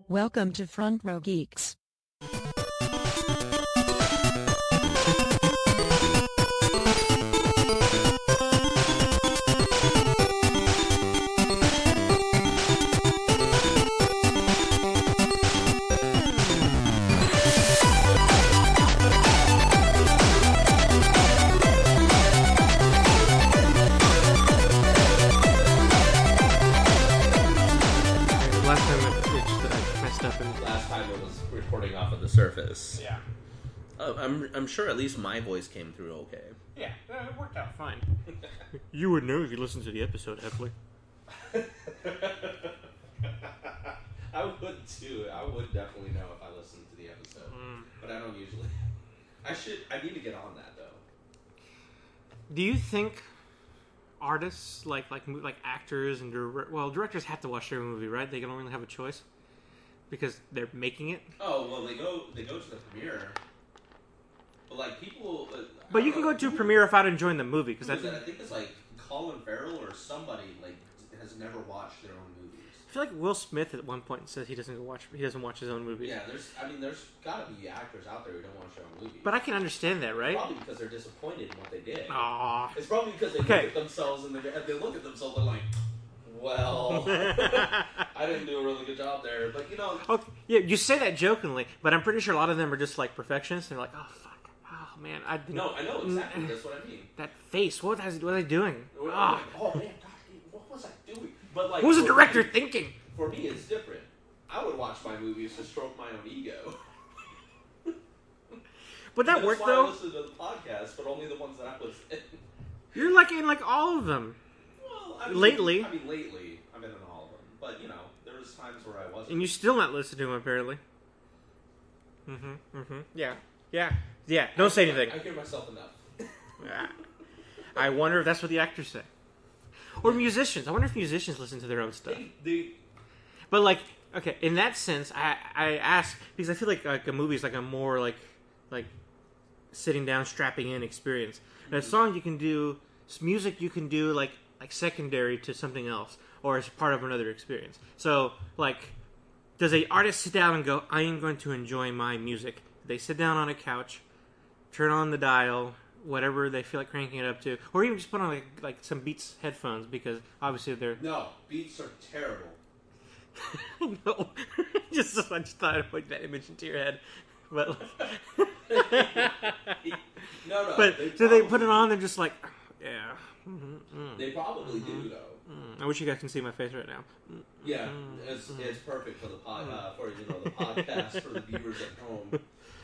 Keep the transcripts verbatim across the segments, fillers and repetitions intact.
Welcome to Front Row Geeks. Last time it was recording off of the Surface. Yeah. Oh, I'm I'm sure at least my voice came through okay. Yeah, it worked out fine. You would know if you listened to the episode, Heffley. I would too. I would definitely know if I listened to the episode, mm. but I don't usually. I should. I need to get on that though. Do you think artists like like like actors and dir- well directors have to watch their movie, right? They don't really have a choice because they're making it. Oh well, they go they go to the premiere. But like people, uh, but you can go to a premiere without enjoying the movie because I think I think it's like Colin Farrell or somebody like has never watched their own movies. I feel like Will Smith at one point says he doesn't go watch he doesn't watch his own movies. Yeah, there's I mean there's got to be actors out there who don't watch their own movies. But I can understand that, right? It's probably because they're disappointed in what they did. Aww. It's probably because they okay. look at themselves and they, they look at themselves and they're like, well, I didn't do a really good job there. But you know, okay, yeah, you say that jokingly, but I'm pretty sure a lot of them are just like perfectionists. And they're like, oh fuck. Oh man, I didn't. No, I know exactly. That's what I mean. That face. What was, what was I doing? Oh, oh. oh man, God, what was I doing? But like, what was the director me, thinking? For me, it's different. I would watch my movies to stroke my own ego. Would that That's work why though? I listen to the podcast, but only the ones that I was in. You're like in like all of them. Well, I mean, lately. I mean, lately, I've been in all of them. But you know, there was times where I wasn't. And you still not listening to them apparently. Mm-hmm. Mm-hmm. Yeah. Yeah. Yeah. Don't say anything. I hear myself enough. Yeah. I wonder if that's what the actors say. Or musicians. I wonder if musicians listen to their own stuff. They, they, but like, okay, in that sense, I I ask because I feel like like a movie is like a more like like sitting down, strapping in experience. And a song you can do, music you can do like like secondary to something else or as part of another experience. So like, does a artist sit down and go, I am going to enjoy my music? They sit down on a couch, turn on the dial, whatever they feel like cranking it up to, or even just put on like, like some Beats headphones because obviously they're no Beats are terrible. no, just I just thought I'd put that image into your head, but like, no, no. But they so they put it on, they're just like, yeah. Mm-hmm, mm, they probably mm-hmm, do though. Mm. I wish you guys can see my face right now. Mm, yeah, mm, it's mm. it's perfect for the pod, uh, for you know the podcast for the viewers at home.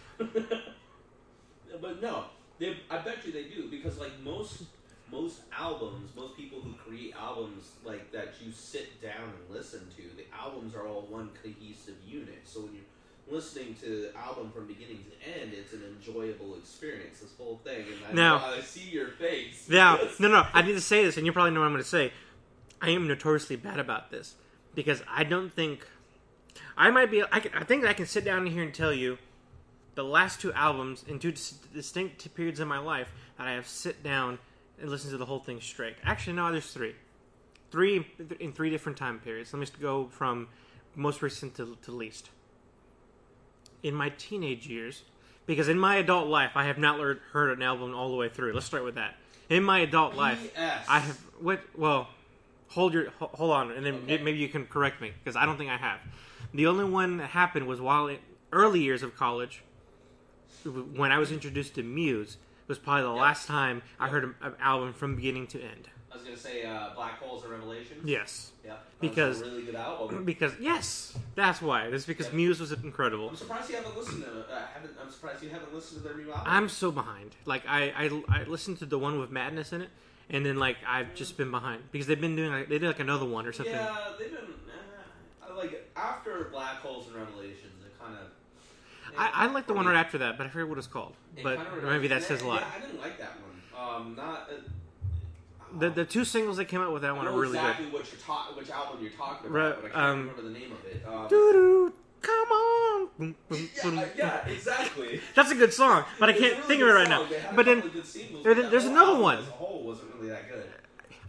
But no, they, I bet you they do because like most most albums, most people who create albums like that you sit down and listen to, the albums are all one cohesive unit. So when you're listening to the album from beginning to end, it's an enjoyable experience. This whole thing, and I, now, I see your face. Now, no, no, I need to say this, and you probably know what I'm going to say. I am notoriously bad about this because I don't think I might be. I, can, I think I can sit down here and tell you the last two albums in two distinct periods of my life that I have sit down and listened to the whole thing straight. Actually, no, there's three, three in three different time periods. Let me just go from most recent to, to least. In my teenage years, because in my adult life I have not learned, heard an album all the way through. Let's start with that. In my adult life, P S I have what? Well, hold your hold on, and then okay. maybe you can correct me because I don't think I have. The only one that happened was while in early years of college, when I was introduced to Muse. Was probably the yep. last time I yep. heard an album from beginning to end. I was gonna say uh, Black Holes and Revelations. Yes. Yeah. Because was a really good album. Because yes, that's why. It's because yep. Muse was incredible. I'm surprised you haven't listened to. Uh, haven't, I'm surprised you haven't listened to their new album. I'm so behind. Like I, I, I listened to the one with Madness in it, and then like I've just been behind because they've been doing like they did like another one or something. Yeah, they've been uh, like after Black Holes and Revelations, they kind of. I, I like the one right after that, but I forget what it's called. It but maybe that says a lot. Yeah, I didn't like that one. Um, not. Uh, The the two singles that came out with that one are really exactly good. What you're ta- which album you're talking about, Right, but I can't um, remember the name of it. Um, Doo-doo, come on! Boom, boom, yeah, boom. yeah, exactly. That's a good song, but I It's can't a really think of it right song. now. They had but a then couple of good singles, there, but there's that another album one. As a whole, wasn't really that good.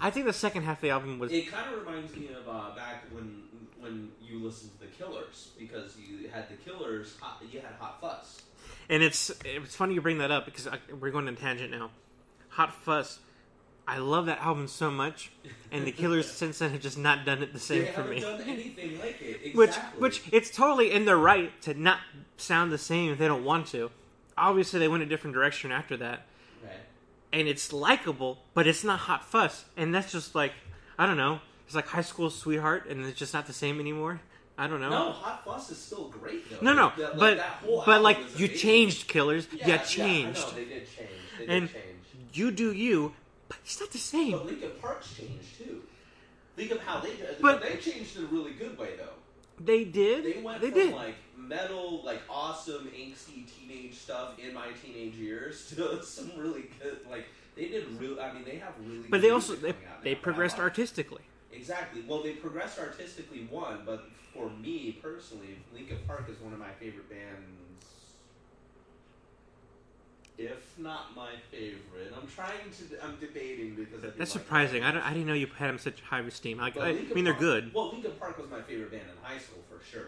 I think the second half of the album was. It kind of reminds me of uh, back when when you listened to the Killers, because you had the Killers, hot, you had Hot Fuss. And it's it's funny you bring that up because I, we're going on a tangent now. Hot Fuss, I love that album so much, and the Killers since then have just not done it the same They for me. They haven't done anything like it. Exactly. Which, which it's totally in their right to not sound the same if they don't want to. Obviously, they went a different direction after that, Okay. and it's likable, but it's not Hot Fuss, and that's just like I don't know. It's like High School Sweetheart, and it's just not the same anymore. I don't know. No, Hot Fuss is still great though. No, no, That- like, but that whole but album like is you amazing. changed, Killers. Yeah, you yeah, changed. I know, they did change. They And- did change. You do you, but it's not the same. But Linkin Park's changed too. Think of how they did. But- But they changed in a really good way though. They did. They went they from did. like metal, like awesome angsty teenage stuff in my teenage years to some really good. Like they did real. I mean, they have really. But good they also music they, coming out they now, progressed that I like. artistically. Exactly. Well, they progressed artistically, one, but for me personally, Linkin Park is one of my favorite bands. If not my favorite, I'm trying to. I'm debating because I do That's like surprising. I, them. don't, I didn't know you had them such high esteem. Like, But I, Linkin I mean, they're Park- good. Well, Linkin Park was my favorite band in high school for sure.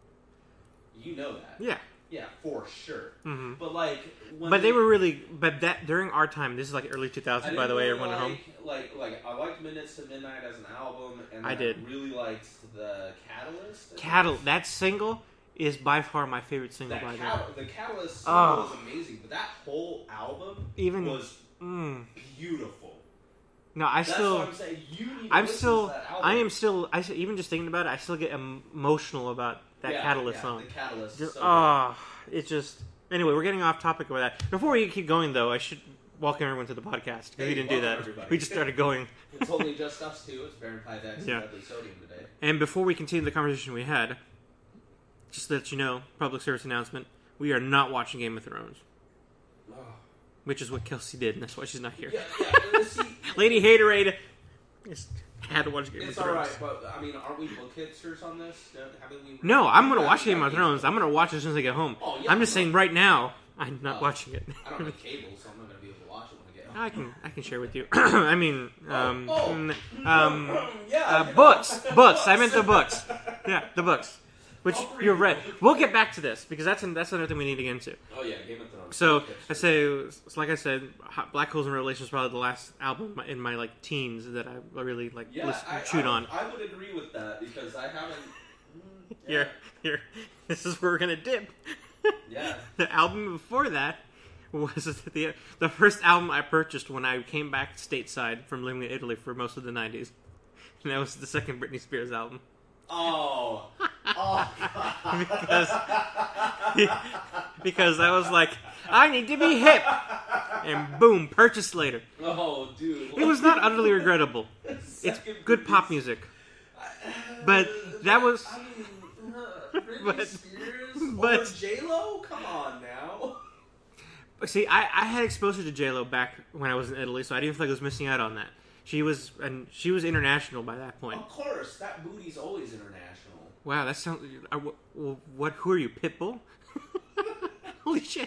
You know that. Yeah. Yeah, for sure. hmm But like, when But they were really. But that during our time, this is like early two I thousands. didn't By the way, really everyone at home. like, Like, like I liked Minutes to Midnight as an album, and I then did. really liked the Catalyst. I think. Cattle. That single is by far my favorite single That by them. Cat- the Catalyst single Oh. was amazing, but that whole album Even. was Mm, beautiful. no, I That's still. what I'm saying. You need to I'm listen still. to that album. I am still. I s- even just thinking about it, I still get em- emotional about that yeah, Catalyst yeah, song. The Catalyst. Just, so ah, it's just. Anyway, we're getting off topic with that. Before we keep going, though, I should welcome everyone to the podcast. 'cause Hey, we didn't do welcome that. everybody. We just started going. good. It's only just us two. It's Baron Pydex Yeah. and Dudley Sodium today. And before we continue the conversation we had, just to let you know, public service announcement: we are not watching Game of Thrones, Oh. which is what Kelsey did, and that's why she's not here. Yeah, yeah. See, Lady Haterade just had to watch Game it's of Thrones. alright, but I mean, aren't we book hipsters on this? Haven't we? No, I'm gonna Yeah, watch yeah, Game of yeah. Thrones. I'm gonna watch it as soon as I get home. Oh, yeah, I'm just no. saying right now, I'm not Oh. watching it. I don't have cable, so I'm not gonna be able to watch it when I get home. I can I can share with you. I mean, um, Oh, oh. mm, um, yeah, uh, yeah. books, books. I meant the books. Yeah, the books. Which I'll read you're it. right. We'll get back to this because that's an, that's another thing we need to get into. Oh yeah, Game of Thrones. So Book I hipsters. say, so like I said, Hot- Black Holes and Revelations is probably the last album in my- in my like teens that I really like Yeah, listened, I, chewed I, on. I would agree with that because I haven't. mm, yeah. Here, here. This is where we're gonna dip. Yeah. The album before that was the the first album I purchased when I came back stateside from living in Italy for most of the nineties, and that was the second Britney Spears album. Oh. Oh. because because I was like, I need to be hip, and boom, purchased later. Oh, dude. It was not utterly regrettable. It's Second good pop Britney- music. But that was- I mean, uh, Britney But- Spears but- or J Lo. Come on now. See, I, I had exposure to J Lo back when I was in Italy, so I didn't feel like I was missing out on that. She was and she was international by that point. Of course, that booty's always international. Wow, that sounds. Uh, well, what? Who are you, Pitbull? Holy shit!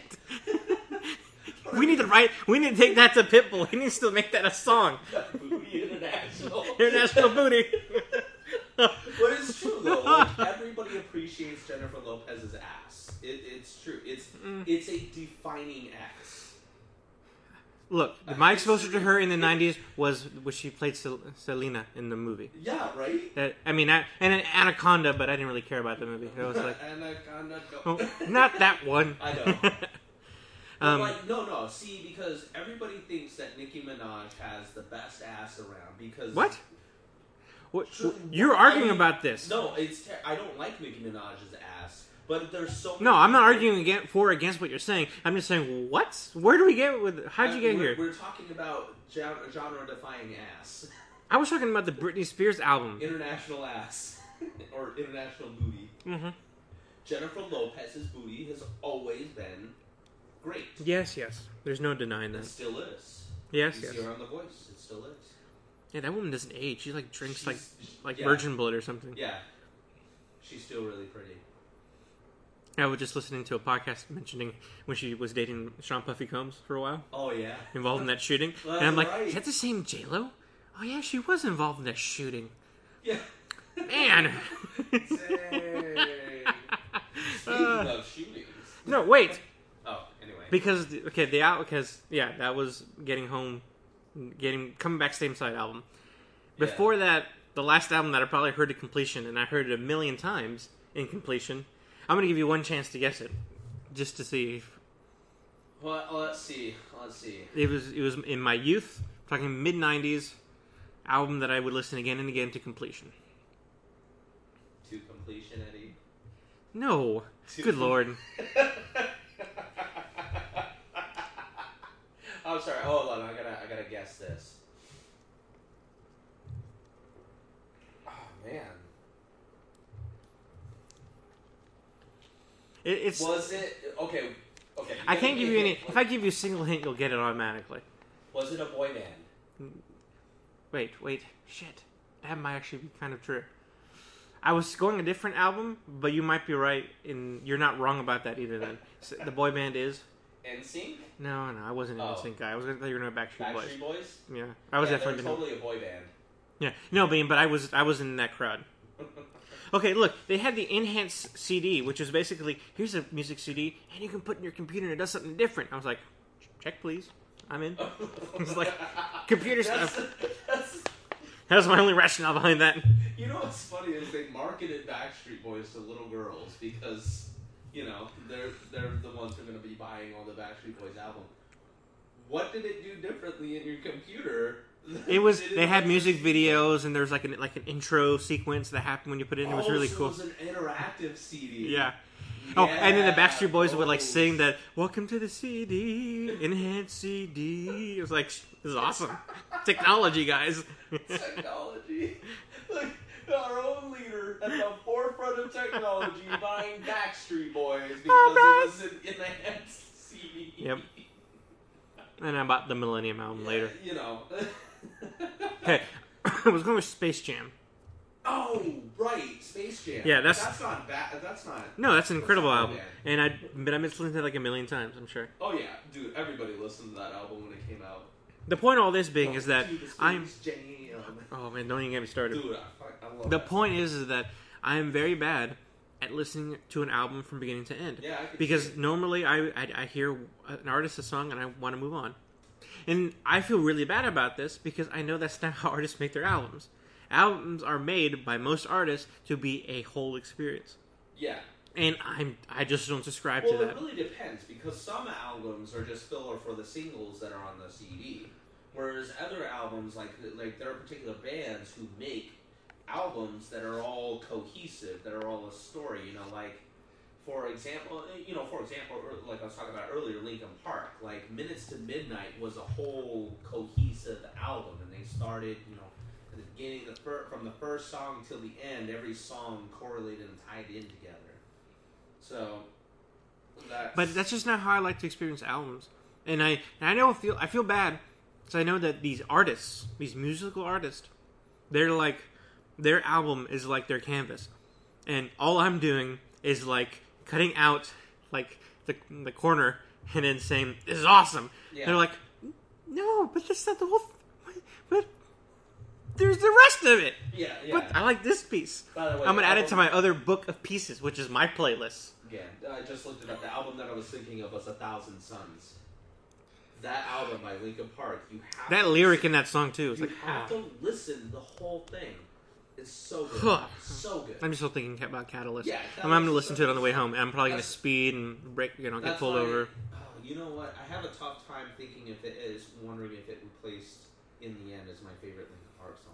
We need to write. We need to take that to Pitbull. He needs to make that a song. Booty international. International booty. But it's true though. Like, everybody appreciates Jennifer Lopez's ass. It, it's true. It's Mm. it's a defining ass. Look, my exposure to her in the nineties was when she played Sel- Selena in the movie. Yeah, right. That I mean, I, and an Anaconda, but I didn't really care about the movie. It was like, Anaconda. oh, not that one. I know. But um, like, no, no. See, because everybody thinks that Nicki Minaj has the best ass around. Because what? What? Sure, You're I arguing mean, about this? No, it's. Ter- I don't like Nicki Minaj's ass, but there's so. Many No, I'm not people- arguing against, for or against what you're saying. I'm just saying, what? Where do we get with? How'd you Uh, get we're, here? We're talking about genre-defying ass, I was talking about the Britney Spears album. international ass, or international booty. Mm-hmm. Jennifer Lopez's booty has always been great. Yes, yes. There's no denying It that. still is. Yes, You yes. see her on The Voice. It still is. Yeah, that woman doesn't age. She like drinks like She's- like yeah. virgin blood or something. Yeah, she's still really pretty. I was just listening to a podcast mentioning when she was dating Sean Puffy Combs for a while, Oh yeah. involved in that shooting, That's and I'm like, right. is that the same J Lo? Oh yeah, she was involved in that shooting. Yeah. Man. Dang. Speaking Uh, of shootings. no, wait. Oh, anyway. Because okay, the out because yeah, that was Getting Home, getting coming back same side album. Before Yeah. that, the last album that I probably heard to completion, and I heard it a million times in completion. I'm gonna give you one chance to guess it, just to see. If Well, let's see. Let's see. it was it was in my youth, talking mid nineties, album that I would listen again and again to completion. To completion, Eddie. No, To good com- lord. I'm sorry. Hold on. I gotta. I gotta guess this. Oh man. It, it's Was it okay? Okay. I gotta can't give me you a any. hint. If I give you a single hint, you'll get it automatically. Was it a boy band? Wait, wait, shit. That might actually be kind of true. I was going a different album, but you might be right, and you're not wrong about that either. Then So the boy band is N Sync? no, no. I wasn't an Oh. N Sync guy. I was gonna thought you were gonna Backstreet Boys. Backstreet Boys? Yeah, I was yeah, definitely they're totally a boy band. yeah. No, but but I was I was in that crowd. Okay, look, they had the Enhanced C D, which is basically here's a music C D, and you can put it in your computer and it does something different. I was like, check please, I'm in. It's like computer That's, stuff. that's, That was my only rationale behind that. you know what's funny is they marketed Backstreet Boys to little girls because, you know, they're they're the ones who are going to be buying all the Backstreet Boys album. What did it do differently in your computer? It was They they had didn't- music videos and there was like an like an intro sequence that happened when you put it in. It was Oh, really so cool. It was an interactive C D. Yeah. Oh, and then the Yeah. Backstreet Boys would like Oh. sing that "Welcome to the C D, Enhanced C D." It was like this is awesome technology, guys. Technology. Like our own leader at the forefront of technology buying Backstreet Boys because Oh, it was an enhanced C D. Yep. And I bought the Millennium album later. You know. Okay, I was going with Space Jam. Oh, right, Space Jam. Yeah, that's- that's not bad. That's not. No, that's an incredible not album, bad. and I but I listened to it like a million times. I'm sure. Oh yeah, dude. Everybody listened to that album when it came out. The point of all this being is that To the Space I'm. Jam. Oh man, don't even get me started. Dude, I, I love The that point is, is that I am very bad at listening to an album from beginning to end. Yeah, I can because see it. normally I, I I hear an artist a song and I want to move on, and I feel really bad about this because I know that's not how artists make their albums. Albums are made by most artists to be a whole experience, Yeah. and I'm I just don't subscribe Well, to it that. really depends because some albums are just filler for the singles that are on the C D, whereas other albums, like like there are particular bands who make albums that are all cohesive, that are all a story. You know, like for example, you know, for example, or like I was talking about earlier, Linkin Park. Like Minutes to Midnight was a whole cohesive album, and they started, you know, at the beginning, the fir- from the first song till the end, every song correlated and tied in together. So. That's, But that's just not how I like to experience albums. And I and I know I feel I feel bad because I know that these artists, these musical artists, they're like their album is like their canvas, and all I'm doing is like cutting out like the the corner and then saying this is awesome. Yeah. They're like, no, but that's not the whole. Th- but there's the rest of it. yeah, yeah. But I like this piece. By the way, I'm gonna the add it to album- my other book of pieces, which is my playlist. Again, I just looked it up. The album that I was thinking of was A Thousand Suns. That album by Linkin Park, you have That to lyric listen, in that song too is you like, have oh. to listen to the whole thing. It's so good, Huh. so good. I'm just still thinking about Catalyst. Yeah, I'm, I'm gonna Catalyst listen is to it on the way so- home. And I'm probably gonna That's- speed and break, you know, get That's pulled why- over. Oh, you know what? I have a tough time thinking if it is. Wondering if it replaced "In the End" as my favorite Linkin Park song.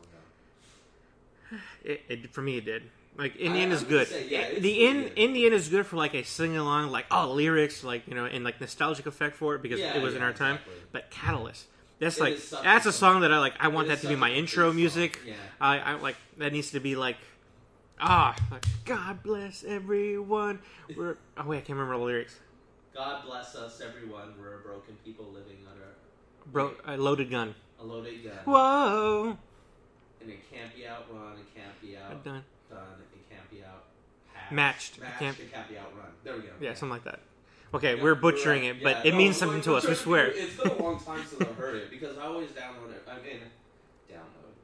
Though. It, it for me, it did. Like in the I- end I'm is gonna good. say, yeah, It- it's the really end, good. in the end is good for like a sing along, like oh lyrics, like you know, and like nostalgic effect for it because Yeah, it was in yeah, our time. exactly. But Catalyst, that's It like is such a that's a good- song that I like. I want it that is to be such my a intro complete song. music. Yeah. I, I like that needs to be like ah, like, God bless everyone. We're oh wait, I can't remember the lyrics. God bless us, everyone. We're broken people living under Bro, a loaded gun. a loaded gun. Whoa. And it can't be outrun, it can't be I'm out done. done, it can't be out patched. Matched. It Matched, can't- it can't be outrun. There we go. Yeah, something like that. Okay, Yeah, we're you're butchering right. it, but Yeah, it no, means we're something to us. We butchering- swear. It's been a long time since I've heard it because I always download it. I mean, download.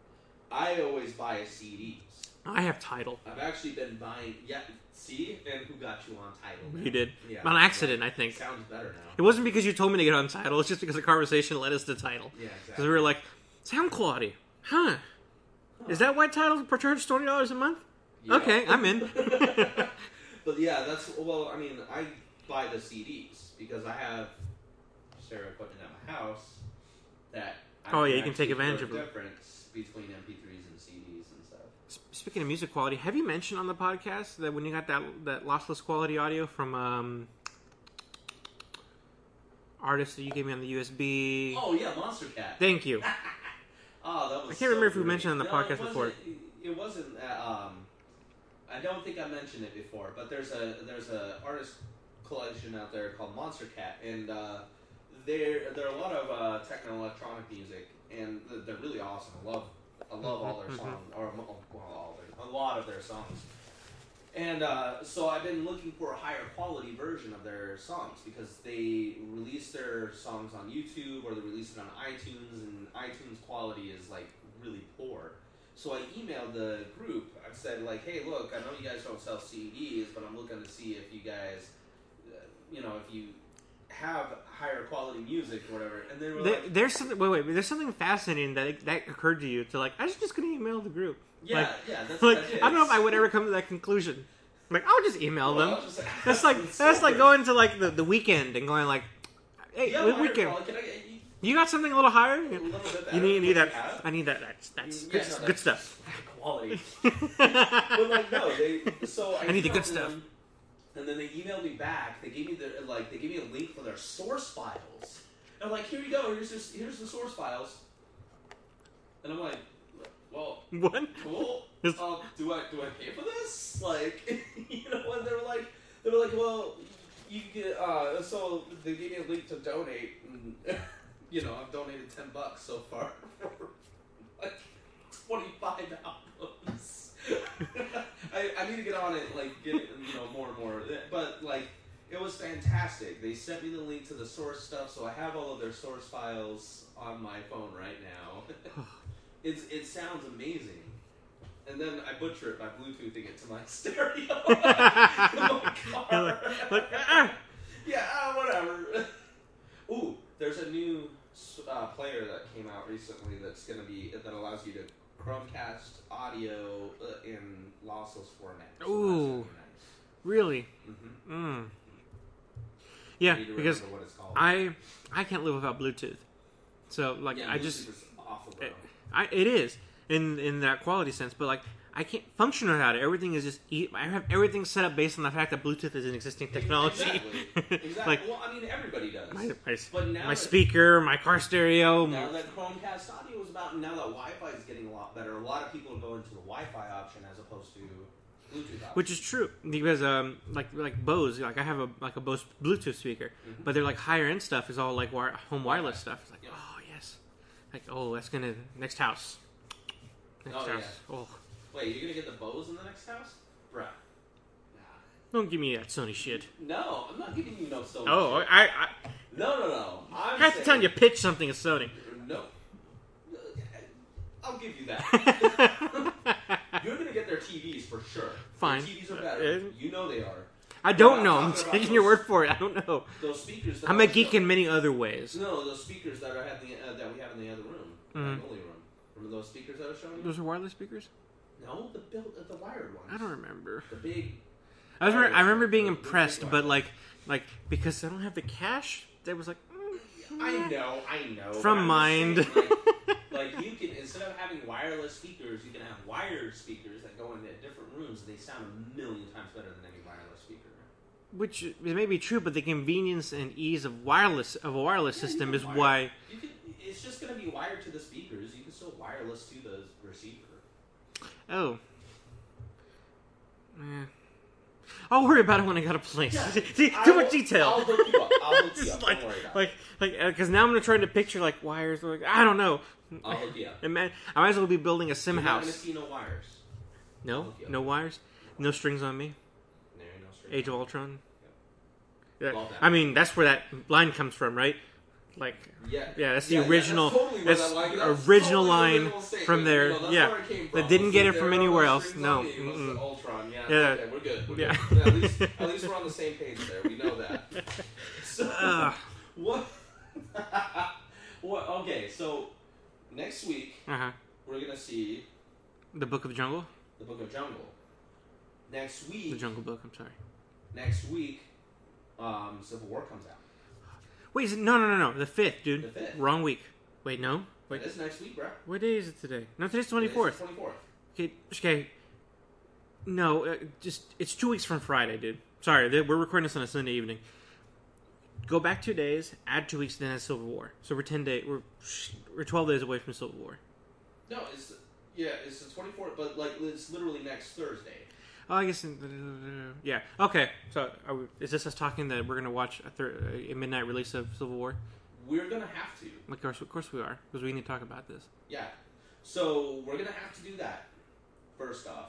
I always buy C Ds. I have Tidal. I've actually been buying. Yeah, see, and who got you on Tidal? Now? You did. Yeah, On accident, yeah. I think. Sounds better now. It wasn't because you told me to get on Tidal. It's just because the conversation led us to Tidal. Yeah, Because exactly. we were like, sound quality. Huh. Is that why Tidal charges twenty dollars a month? Yeah. Okay, I'm in. But yeah, that's well. I mean, I buy the C Ds because I have stereo equipment at my house that. I Oh, yeah, you can actually take advantage know of the it. difference between M P threes and C Ds and stuff. S- Speaking of music quality, have you mentioned on the podcast that when you got that that lossless quality audio from um, artist that you gave me on the U S B? Oh yeah, Monster Cat. Thank you. Oh, that was. I can't so remember if we great. mentioned it on the No, podcast it wasn't- before. It wasn't. Uh, um, I don't think I mentioned it before, but there's a there's a artist collection out there called Monster Cat, and uh, there there are a lot of uh, techno electronic music, and they're really awesome. I love I love all their Mhm, songs, or well, all their, a lot of their songs. And uh, so I've been looking for a higher quality version of their songs because they release their songs on YouTube or they release it on iTunes, and iTunes quality is like really poor. So I emailed the group. I said like, "Hey, look, I know you guys don't sell C Ds, but I'm looking to see if you guys, uh, you know, if you have higher quality music or whatever." And they were There, like, there's something. Wait, wait. There's something fascinating that that occurred to you to like. I was just gonna email the group. "Yeah, like, yeah, that's Like what I did." I don't know if I would ever come to that conclusion. Like I'll just email Well, I them. was just like, That's like "It's that's so like weird." going to like the, the weekend and going like, hey, Yeah, we- higher weekend. quality. Can I get you, You got something a little higher? a little bit better You need, you need than that. what you have? I need that. That's that's Yeah, good, no, good that's stuff. quality. But like no, they so I, I need the good emailed stuff. them, and then they emailed me back. They gave me the like they gave me a link for their source files. And I'm like, here you go. Here's this, here's the source files. And I'm like, well, What? cool. Is- Um, do I do I pay for this? Like, you know, and they were like, they were like, well, you get. Uh, so they gave me a link to donate, and you know, I've donated ten bucks so far for like twenty-five albums. I, I need to get on it, like get it, you know, more and more. But like, it was fantastic. They sent me the link to the source stuff, so I have all of their source files on my phone right now. it's it sounds amazing. And then I butcher it by Bluetoothing it to my stereo in my car. Like, like, ah! Yeah, uh, whatever. Ooh, there's a new uh, player that came out recently that's gonna be that allows you to Chromecast audio uh, in lossless format. So that's Ooh. gonna be Really? nice. Mm-hmm. Mm. Yeah, I need to because remember what it's called. I I can't live without Bluetooth. So like yeah, I Bluetooth just is awful, bro. it, I it is in in that quality sense, but like I can't function without it. Everything is just e- I have everything set up based on the fact that Bluetooth is an existing technology. Exactly. Exactly. like well, I mean, everybody does. my my, but now my that- speaker, my car stereo. Now my- that Chromecast audio is about, now that Wi-Fi is getting a lot better, a lot of people are going to the Wi-Fi option as opposed to Bluetooth option. Which is true because um like like Bose, like I have a like a Bose Bluetooth speaker, Mhm. but they're like higher end stuff is all like wire, home wireless Wi-Fi. stuff. It's like Yeah. oh yes, like oh that's gonna next house, next Oh, house. yeah. Oh Wait, you're gonna get the Bose in the next house, bruh? Nah. don't give me that Sony shit. No, I'm not giving you no Sony. Oh shit. I I, no, no, no. I'm I have to saying, tell you pitch something to Sony. No, I'll give you that. You're gonna get their T Vs for sure. Fine. Their T Vs are better. Uh, you know they are. I don't I'm know. not I'm talking taking about your those- word for it. I don't know. Those speakers. That I'm a I geek show- in many other ways. No, those speakers that are have the uh, that we have in the other room, Mhm. the only room. Remember those speakers that I was showing you? Those are wireless speakers? No, the built, uh, the wired ones. I don't remember. The big. I was remember, I remember being The- the big impressed, one. but like like because I don't have the cash, that was like mm, I know, I know. From but I'm mind. just saying, like, like you can instead of having wireless speakers, you can have wired speakers that go into different rooms, and they sound a million times better than any wireless speaker. Which it may be true, but the convenience and ease of wireless of a wireless Yeah, you system can is wire- why. You can. It's just going to be wired to the speakers. You can still wireless to the receiver. Oh, eh. I'll worry about it when I got a place. Yeah, See, I too will- much detail. I'll hook you up. I'll hook you Just up. like, Don't worry about like, like, because now I'm gonna try to picture like wires. Like, I don't know. it. I'll hook you up. I might I might as well be building a sim You're not going to house. see no wires. No, I'll hook you up. no wires, no strings on me. No, no strings. Age of Ultron. Yep. Yeah, Love that. I mean, that's where that line comes from, right? Like, Yeah, yeah, that's the Yeah, yeah, original, that's totally where that's that line- the that's original totally the line original statement, from there. you know, that's Yeah, where it came they from. didn't Was get that it from there anywhere on the else. strings No. on me was the Mm-mm. Ultron. Yeah, Yeah. okay, we're good. We're Yeah. good. Yeah, at least, at least we're on the same page there. We know that. So, Uh, what? What? Okay, so next week uh-huh. we're gonna see The Book of Jungle? the Book of Jungle. Next week, The Jungle Book, I'm sorry. next week, um, Civil War comes out. Wait, is it, no, no, no, no. The fifth, dude. The fifth. Wrong week. Wait, no? Wait, Wait, it's next week, bro. what day is it today? No, today's twenty-fourth. Twenty-fourth. Okay, okay. No, uh, just, it's two weeks from Friday, dude. Sorry, they, we're recording this on a Sunday evening. Go back two days, add two weeks, then add Civil War. So we're ten days, we're, we're twelve days away from Civil War. No, it's yeah, it's the twenty-fourth, but like it's literally next Thursday. Oh, I guess, yeah. Okay, so are we, is this us talking that we're going to watch a, thir- a midnight release of Civil War? We're gonna have to. Of course, of course we are, because we need to talk about this. Yeah. So we're gonna have to do that. First off.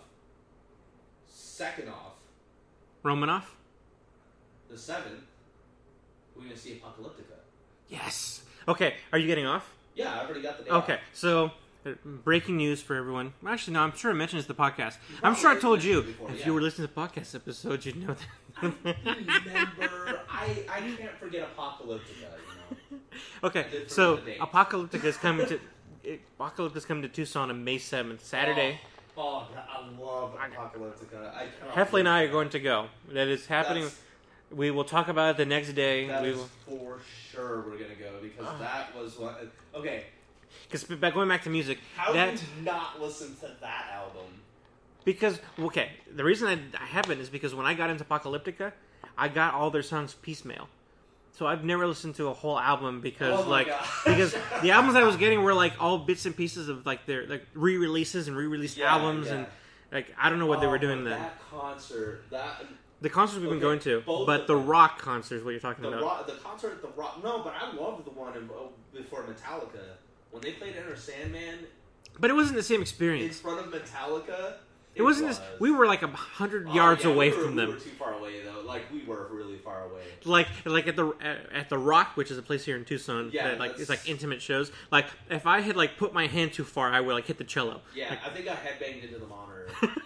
Second off, Romanoff? the seventh, we're gonna see Apocalyptica. Yes. Okay, are you getting off? Yeah, I already got the day Okay, off. so uh, breaking news for everyone. Well, actually, no, I'm sure I mentioned this in the podcast. I'm sure I told you. Before, If yeah. you were listening to the podcast episode, you'd know that. I remember. I, I can't forget Apocalyptica. You know. Okay, I did forget so the date. Apocalyptica is coming to Apocalyptica is coming to Tucson on May seventh, Saturday. Oh, God, I love Apocalyptica. I cannot Heffley and I wait are for going that. to go. That is happening. That's- We will talk about it the next day. That we is will, for sure we're gonna go because that was what. Okay, because going back to music, how that do you not listen to that album? because okay, the reason I, I haven't is because when I got into Apocalyptica, I got all their songs piecemeal. So I've never listened to a whole album because Oh my like gosh. because the albums I was getting were like all bits and pieces of like their like re-releases and re-released Yeah, albums yeah. and like I don't know what they Oh, were doing but then. That concert, that The concerts we've been Okay, going to, both but of the them. rock concert is what you're talking the about. rock, the concert at the rock. No, but I loved the one in, oh, before Metallica when they played Enter Sandman But it wasn't the same in experience. front of Metallica. It wasn't. was. This, we were like a hundred Oh, yards yeah, away we were, from we them. were too far away though. Like we were really far away. Like like at the at, at the Rock, which is a place here in Tucson Yeah, that like that's- it's like intimate shows. Like if I had like put my hand too far, I would like hit the cello. Yeah, Like, I think I headbanged into the monitor.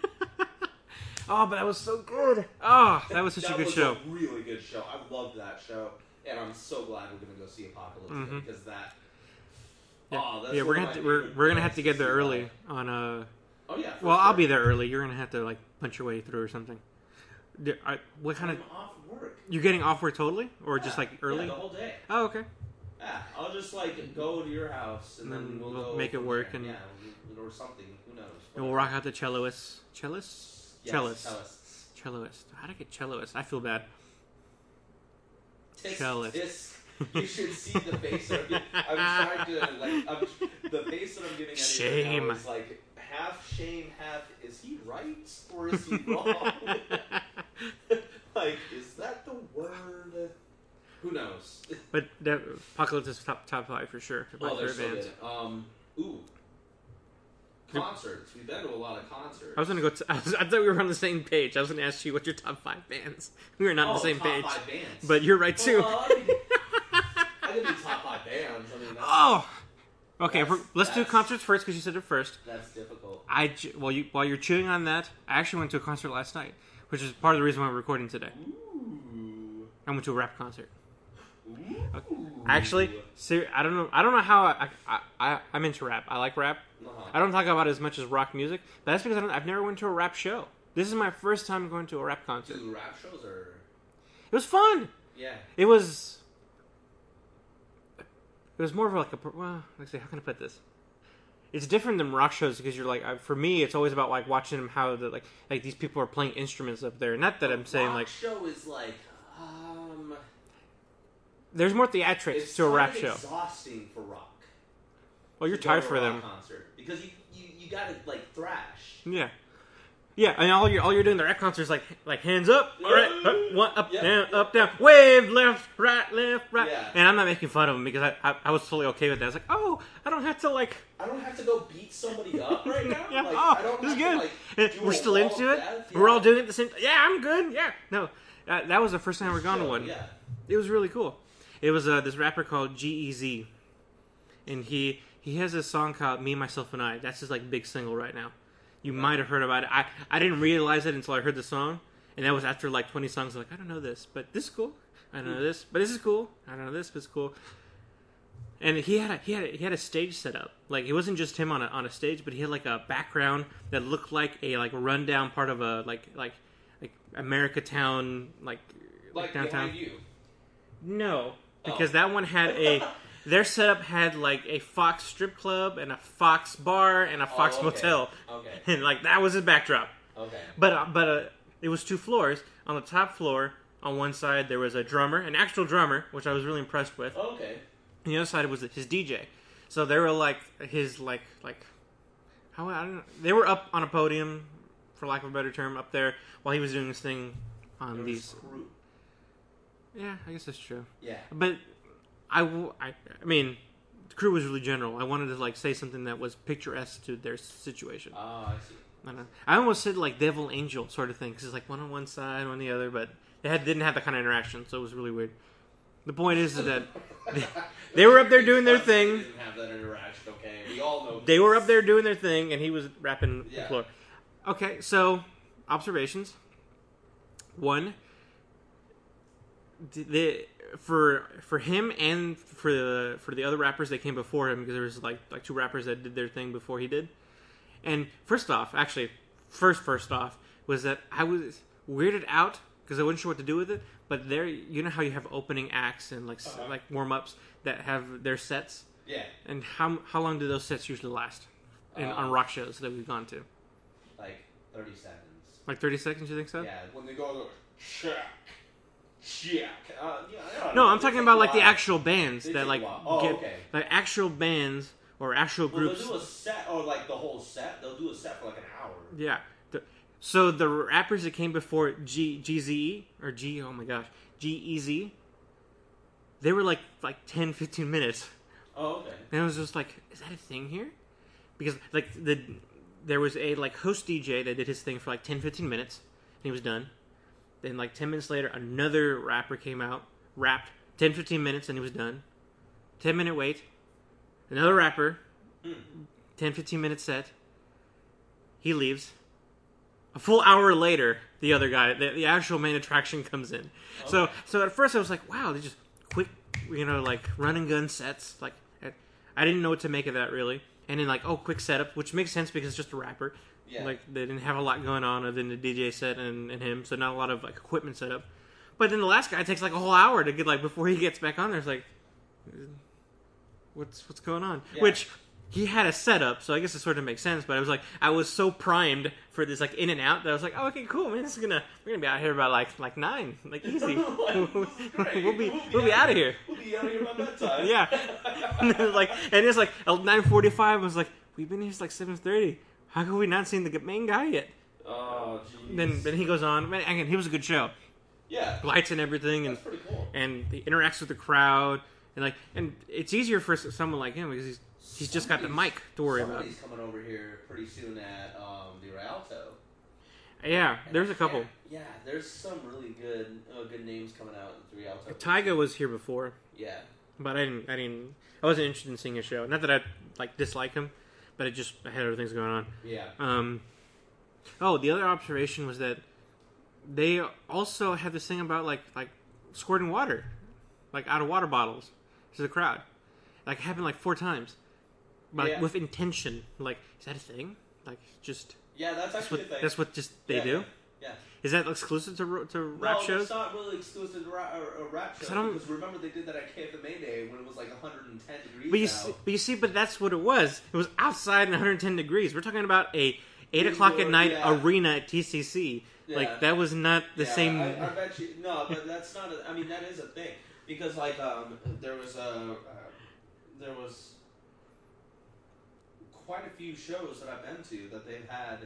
oh, but that was so good. Oh, that was such that a good was show. A really good show. I loved that show, and I'm so glad we're gonna go see Apocalypse Mhm. because that. Yeah, Oh, that's yeah one we're of gonna my have to, we're favorite we're gonna have bands to get there see early live. on uh Oh yeah. for Well, I'll sure. be there early. You're gonna have to like punch your way through or something. Do- I- What kind of I'm off work. you getting off work totally or just Yeah, like early? Yeah, the whole day. Oh, okay. Yeah, I'll just like go to your house and, And then then we'll, we'll go make it from work there. and- yeah, we'll- or something. Who knows? And we'll rock out the celloist. Cellist? Yes, Cellist. cellists. Celloist. How did I get celloist? I feel bad. Tisk, Cellist. tisk. You should see the face that I'm giving. I'm trying to like. I'm, the face that I'm giving. Eddie Shame. Right now is like half shame, half is he right or is he wrong? Like, is that the word? Who knows? But that, Apocalypse is top top five for sure. My Oh, they're favorite so bands. good. Um, ooh, concerts. We've been to a lot of concerts. I was gonna go. To, I, was, I thought we were on the same page. I was gonna ask you what's your top five bands. We were not oh, on the same top page. Five bands. But you're right too. Well, I, mean, I didn't do top five bands. I mean, that's, Oh. Okay, That's- we're- let's do that's- concerts first because you said it first. that's difficult. I j- while you while you're chewing on that, I actually went to a concert last night, which is part of the reason why we're recording today. Ooh. I went to a rap concert. Ooh. Actually, ser- I don't know. I don't know how I, I, I I'm into rap. I like rap. Uh-huh. I don't talk about it as much as rock music, but that's because I don't, I've never went to a rap show. This is my first time going to a rap concert. Do rap shows or It was fun. yeah? It was. It was more of like a well. Let's see. How can I put this? It's different than rock shows because you're like, uh, for me, it's always about like watching them how the like like these people are playing instruments up there. Not that I'm saying rock like show is like um. there's more theatrics It's to a kind rap of show. exhausting for rock. Well, you're to go tired to a for rock them. concert because you you, you gotta like thrash. Yeah. Yeah, and all you're all you're doing the rap concert is like like hands up, all right, up, one up, Yeah. down, up, down, wave left, right, left, right. Yeah. And I'm not making fun of them because I, I I was totally okay with that. I was like, oh, I don't have to like. I don't have to go beat somebody up right now. Yeah, Like, oh, I don't this is have good. to, like, And do we're a still wall into of it. death. We're all Yeah. doing it at the same. Yeah, I'm good. Yeah, no, uh, that was the first time we've gone to Show, one. Yeah. It was really cool. It was uh, this rapper called G E Z, and he he has a song called "Me, Myself, and I." That's his like big single right now. You might have heard about it. I, I didn't realize it until I heard the song, and that was after like twenty songs. I'm like, I don't know this, but this is cool. I don't know this, but this is cool. I don't know this, but it's cool. And he had a, he had a, he had a stage set up. Like it wasn't just him on a on a stage, but he had like a background that looked like a like rundown part of a like like like America Town like Like downtown. behind you. No, because Oh. that one had a their setup had like a Fox strip club and a Fox bar and a Fox Oh, okay. motel, Okay. and like that was his backdrop. Okay. But uh, but uh, it was two floors. On the top floor, on one side there was a drummer, an actual drummer, which I was really impressed with. Oh, okay. And the other side was his D J. So they were like his like like how I don't know. They were up on a podium, for lack of a better term, up there while he was doing his thing on There was these. crew. Yeah, I guess that's true. Yeah. But I, w- I, I mean, the crew was really general. I wanted to like say something that was picturesque to their situation. Oh, I see. I don't know. I almost said like devil angel sort of thing because it's like one on one side, one on the other, but they had didn't have that kind of interaction, so it was really weird. The point is that they, they were up there doing their Because they thing. Didn't have that interaction. Okay, we all know. They were up there doing their thing, and he was rapping the Yeah. floor. Okay, so observations. One, the for for him and for the for the other rappers that came before him, because there was like like two rappers that did their thing before he did. And first off, actually, first first off was that I was weirded out because I wasn't sure what to do with it. But there, you know how you have opening acts and like s Uh-huh. like warm ups that have their sets. Yeah, And how how long do those sets usually last? In, on Um, rock shows that we've gone to, like thirty seconds. like thirty seconds. You think so? Yeah, when they go, go check, check. Uh, yeah, I don't No, know. I'm They talking take about a like the while. actual bands They that take a like while. Oh, get okay. like actual bands or actual Well, groups. they'll do a set, or like the whole set. They'll do a set for like an hour. Yeah. The, so the rappers that came before G G Z E or G oh my gosh G E Z, they were like like ten, fifteen minutes, Oh, okay. and I was just like, is that a thing here? Because like the there was a like host D J that did his thing for like ten, fifteen minutes, and he was done. Then like ten minutes later, another rapper came out, rapped ten, fifteen minutes, and he was done. ten minute wait, another rapper, ten, fifteen minute set. He leaves. A full hour later, the other guy, the, the actual main attraction, comes in. So, Okay. so at first I was like, "Wow, they just quick, you know, like run and gun sets." Like, I didn't know what to make of that really. And then like, oh, quick setup, which makes sense because it's just a rapper. Yeah. Like they didn't have a lot going on other than the D J set and, and him, so not a lot of like equipment setup. But then the last guy takes like a whole hour to get like before he gets back on there. It's like, what's what's going on? Yeah. Which he had a setup, so I guess it sort of makes sense. But I was like, I was so primed for this like in and out that I was like, oh, okay, cool, man. This is gonna we're gonna be out here by like like nine, like easy. we'll be we'll be out of here. We'll be out of here by bedtime. Yeah. And then, like, and it's like nine forty-five. I was like, we've been here since like seven thirty. How come we not seen the main guy yet? Oh, jeez. Then then he goes on. Man, again, he was a good show. Yeah. Lights and everything, and That's pretty cool. and he interacts with the crowd, and like, and it's easier for s- someone like him because he's he's just got the Somebody's- mic to worry about. Somebody's coming over here pretty soon at um, the Rialto. Yeah, And there's I a couple. can't- Yeah, there's some really good uh, good names coming out at the Rialto. Tyga was here before, Yeah. but I didn't I didn't I wasn't interested in seeing his show. Not that I like dislike him, but it just I had other things going on. Yeah. Um, oh, the other observation was that they also had this thing about like like squirting water, like out of water bottles to the crowd. Like it happened like four times, but Yeah. with intention. Like, is that a thing? Like, just Yeah, that's that's actually what a thing. that's what just they Yeah, do. Yeah. Is that exclusive to ro- to rap no, shows? it's not really exclusive to rap, or, or rap shows. I don't- Because remember they did that at K F M A Day when it was like one hundred ten degrees But you out. see, but you see, but that's what it was. It was outside in one hundred ten degrees. We're talking about a eight o'clock at night Yeah. arena at T C C. Yeah. Like that was not the yeah, same. I, I bet you no, but that's not. A, I mean, that is a thing because like um, there was a uh, there was quite a few shows that I've been to that they've had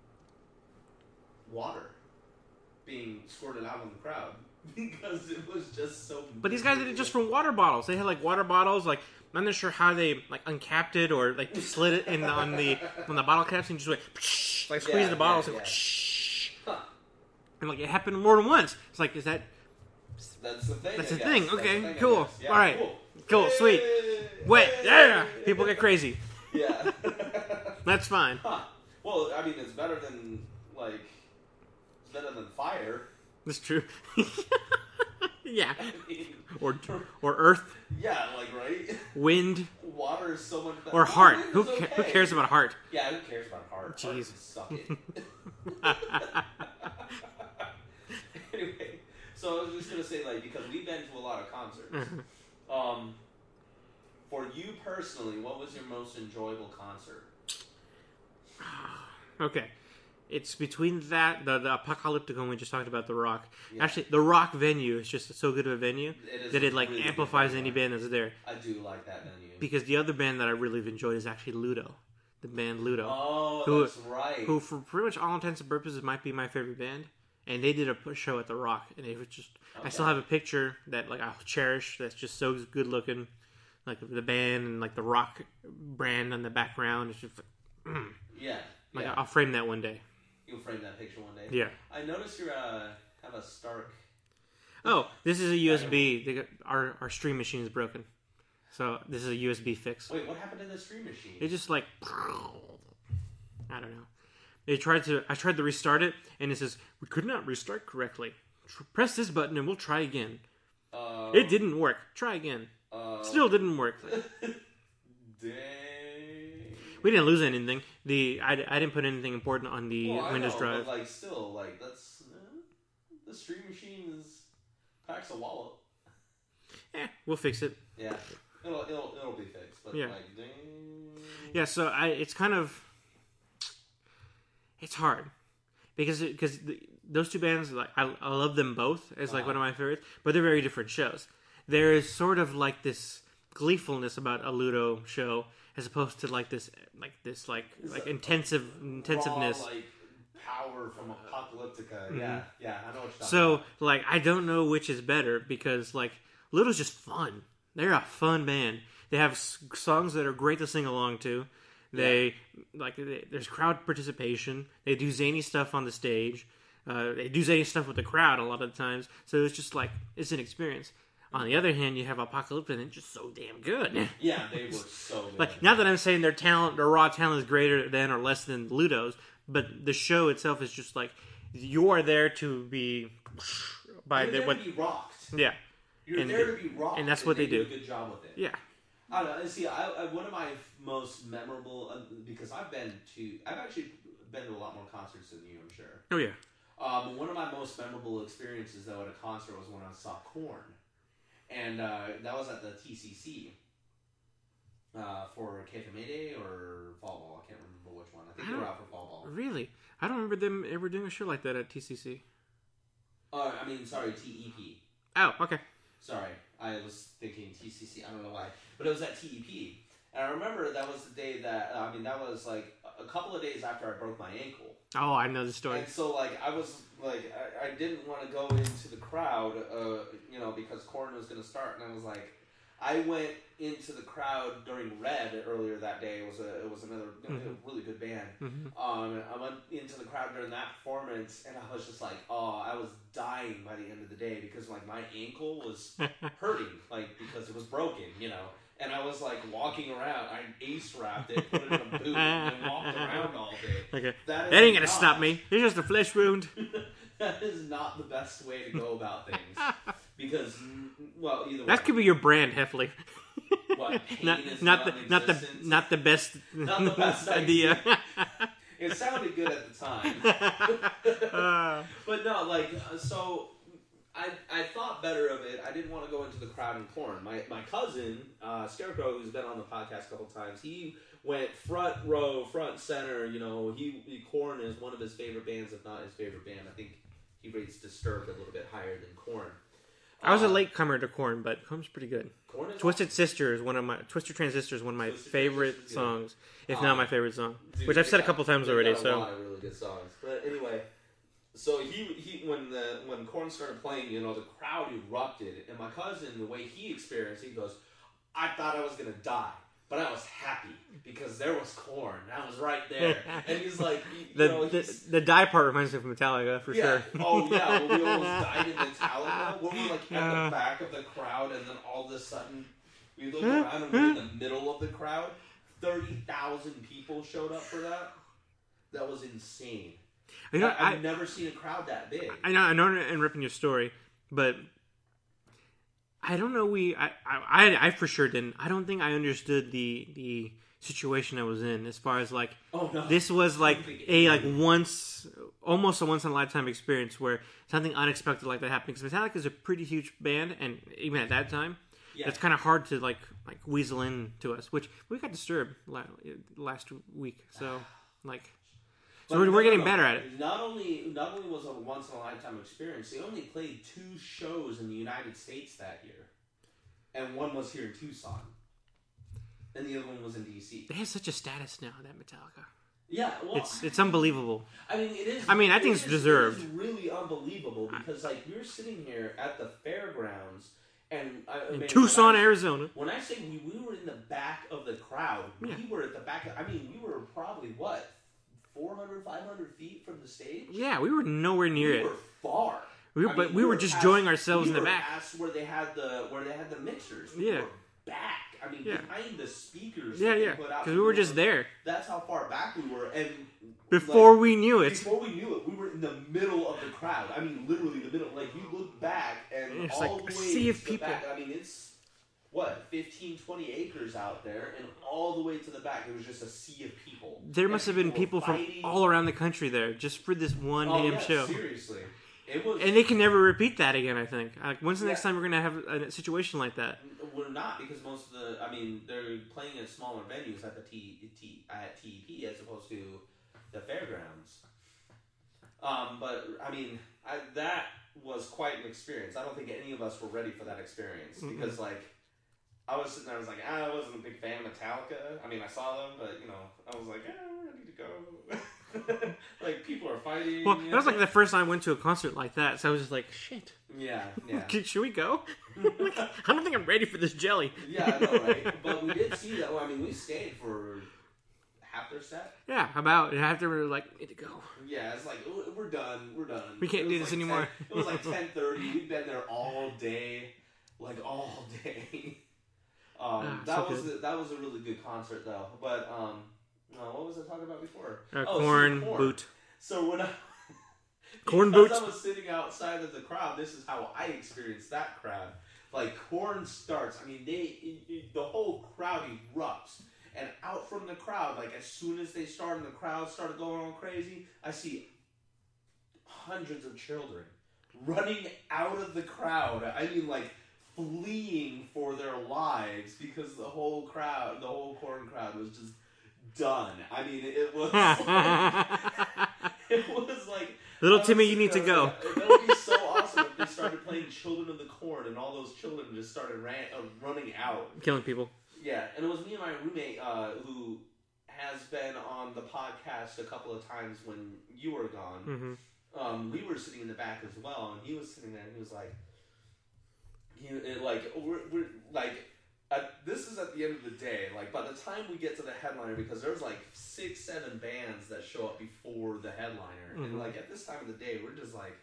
water being squirted out on the crowd because it was just so. But these guys did it just from water bottles. They had like water bottles. Like I'm not sure how they like uncapped it or like slid it in on the on the bottle caps and just went like squeeze Yeah, the bottles yeah, and, yeah. Huh. and like it happened more than once. It's like is that That's the thing. That's I the guess. thing. That's Okay, the thing, I cool. guess. Yeah, All right, cool. cool, sweet, wet. Yeah, people get crazy. Yeah. That's fine. Huh. Well, I mean, it's better than like it's better than fire. That's true. Yeah. I mean, Or or earth, yeah, like right. wind, Water is so much better. or heart. Wind Who is ca- okay. who cares about heart? Yeah, who cares about heart? Heart Jeez. can suck it. Anyway, so I was just gonna say, like, because we've been to a lot of concerts. Mhm. Um, for you personally, what was your most enjoyable concert? Okay. It's between that, the, the Apocalyptic one we just talked about, The Rock. Yeah. Actually, The Rock venue is just so good of a venue It is that it a like really good amplifies venue. any band that's there. I do like that venue. Because the other band that I really enjoyed is actually Ludo, the band Ludo, Oh, Who- that's right. who for pretty much all intents and purposes might be my favorite band. And they did a p- show at The Rock, and it was just I still Okay. have a picture that like I'll cherish. That's just so good looking, like the band and like the Rock brand on the background. It's just like, yeah, like yeah. I'll frame that one day. You'll frame that picture one day. Yeah. I noticed you uh, have a Stark. Oh, this is a U S B. They got, our our stream machine is broken, so this is a U S B fix. Wait, what happened to the stream machine? It just like I don't know. They tried to. I tried to restart it, and it says we could not restart correctly. Tr- Press this button, and we'll try again. Uh, It didn't work. Try again. Uh, Still didn't work. Dang. We didn't lose anything. The I, I didn't put anything important on the Well, I Windows know, drive. But like, still, like that's uh, the stream machine is packs a wallop. Eh, we'll fix it. Yeah, it'll it'll it'll be fixed. But Yeah. like, dang. Yeah, so I it's kind of it's hard because because those two bands like I, I love them both as like Uh-huh. one of my favorites, but they're very different shows. There is sort of like this gleefulness about a Ludo show as opposed to like this like this like It's like a- intensive intensiveness. Raw, like power from Apocalyptica. Yeah, yeah, I know what you're talking So about. like I don't know which is better because like Ludo's just fun. They're a fun band. They have s- songs that are great to sing along to. They like they, there's crowd participation. They do zany stuff on the stage. Uh, they do zany stuff with the crowd a lot of the times. So it's just like it's an experience. On the other hand, you have Apocalyptic, and it's just so damn good. Yeah, they were so good. Like not that I'm saying their talent, their raw talent is greater than or less than Ludo's, but the show itself is just like you are there to be by You're the there what. to be rocked. Yeah, You're And there they- to be rocked, and that's what they do. do. A good job with it. yeah. I don't know. See, I, I, one of my most memorable uh, because I've been to, I've actually been to a lot more concerts than you, I'm sure. Oh yeah. Um, one of my most memorable experiences though at a concert was when I saw Korn, and uh, that was at the T C C uh, for K F M A Day or Fall Ball. I can't remember which one. I think I they were don't- out for Fall Ball. Really? I don't remember them ever doing a show like that at T C C. Uh, I mean, sorry, T E P. Oh, okay. Sorry, I was thinking T C C. I don't know why, but it was at T E P, and I remember that was the day that I mean that was like a couple of days after I broke my ankle, Oh, I know the story. and so like I was like I, I didn't want to go into the crowd, uh, you know, because Korn was going to start, and I was like, I went into the crowd during Red earlier that day. It was a it was another you know, Mhm. really good band. Mhm. Um, and I went into the crowd during that performance, and I was just like, oh, I was dying by the end of the day because like my ankle was hurting, like because it was broken, you know. And I was like walking around. I ace wrapped it, put it in a boot, and then walked around all day. Okay. That is That ain't gonna not- stop me. It's just a flesh wound. That is not the best way to go about things because, mm, well, either way. That could be your brand, Heffley. What, pain not is not the not the non-existent? not the best, Not the best idea. It sounded good at the time. Uh, But no, like, uh, so I I thought better of it. I didn't want to go into the crowd and Korn. My my cousin, uh, Scarecrow, who's been on the podcast a couple times, he went front row, front center. You know, he, he Korn is one of his favorite bands, if not his favorite band. I think he rates Disturbed a little bit higher than Korn. I was a Uh, latecomer to Korn, but Korn's pretty good. Korn is Twisted Sister is one of my Twisted Transistor is one of my Twisted favorite Transistor's good. songs, if Um, not my favorite song, Dude, which I've they said a got- couple times they already. got a So lot of really good songs. But anyway, so he he when the when Korn started playing, you know, the crowd erupted, and my cousin, the way he experienced, he goes, "I thought I was gonna die. But I was happy because there was Korn. I was right there, and he's like, you The know, the, he's, the die part reminds me of Metallica for yeah. sure. Oh yeah, well, we almost died in Metallica. We were like at Uh. the back of the crowd, and then all of a sudden we looked around and we're in the middle of the crowd. Thirty thousand people showed up for that. That was insane. You know, I, I've I, never seen a crowd that big. I know I know I'm ripping your story, but I don't know. We I, I I for sure didn't. I don't think I understood the the situation I was in as far as like Oh no! this was like a like once almost a once in a lifetime experience where something unexpected like that happened. Because Metallica is a pretty huge band, and even at that time, Yeah. it's kind of hard to like like weasel in to us. Which we got disturbed la- last week, so like so But we're, no, we're no, getting no. better at it. Not only not only was it a once in a lifetime experience, they only played two shows in the United States that year, and one was here in Tucson, and the other one was in D C. They have such a status now, that Metallica. Yeah, well, It's it's unbelievable. I mean, it is. I mean, I it think it's is- deserved. It is really unbelievable because, like, we were sitting here at the fairgrounds, and I, I In mean, Tucson, when I, Arizona. When I say we, we were in the back of the crowd, Yeah. we were at the back. Of, I mean, we were probably what four hundred, five hundred feet from the stage. Yeah, we were nowhere near we it. were far. We were, I but mean, we were were just past- enjoying ourselves we in the were back. past where they had the where they had the mixers. We Yeah. were back. I mean, Yeah. behind the speakers. Yeah, that they yeah, put out because we were just the- there That's how far back we were, and before like, we knew it. Before we knew it, we were in the middle of the crowd. I mean, literally the middle. Like, you look back, and It's all like the a way sea of to the people. back. I mean, it's, what, fifteen, twenty acres out there, and all the way to the back, it was just a sea of people. There And must have been were people from fighting. all around the country there just for this one Oh, damn yeah, show. seriously. It was... And they can never repeat that again, I think. Like, when's the next Yeah. time we're going to have a situation like that? We're not, because most of the, I mean, they're playing at smaller venues at the T, T at T E P as opposed to the fairgrounds. Um, but I mean, I, that was quite an experience. I don't think any of us were ready for that experience Mm-mm. because, like, I was sitting there, I was like, ah, I wasn't a big fan of Metallica. I mean, I saw them, but you know, I was like, yeah, we're ready to go. Like, people are fighting. Well, you that was know? like the first time I went to a concert like that, so I was just like, shit. yeah, yeah. Should we go? I don't think I'm ready for this jelly. Yeah, I know, right? But we did see that. Well, I mean, we stayed for half their set. Yeah, how about it? After we were like, need to go. Yeah, it's like, "Oh, we're done, we're done. We can't It do was this like anymore. ten, it was like ten thirty. We'd been there all day, like all day. Um, Ah, that so was good. a, that was a really good concert though. But um, uh, what was I talking about before? Uh, Oh, corn, so corn. boot. So when I Corn because boots. I was sitting outside of the crowd, this is how I experienced that crowd. Like, corn starts. I mean, they it, it, the whole crowd erupts, and out from the crowd, like as soon as they start and the crowd started going all crazy, I see hundreds of children running out of the crowd. I mean, like fleeing for their lives because the whole crowd, the whole corn crowd, was just done. I mean, it was. Like, it was like. Little I was Timmy, you sitting need to there, I go. was like, that would be so awesome if they started playing Children of the Corn and all those children just started ran, uh, running out. Killing people. Yeah, and it was me and my roommate uh, who has been on the podcast a couple of times when you were gone. Mm-hmm. Um, we were sitting in the back as well, and he was sitting there and he was like, he, it, like, we're, we're like, at, this is at the end of the day. Like, by the time we get to the headliner, because there's like six, seven bands that show up before the headliner, Mhm. and like at this time of the day, we're just like,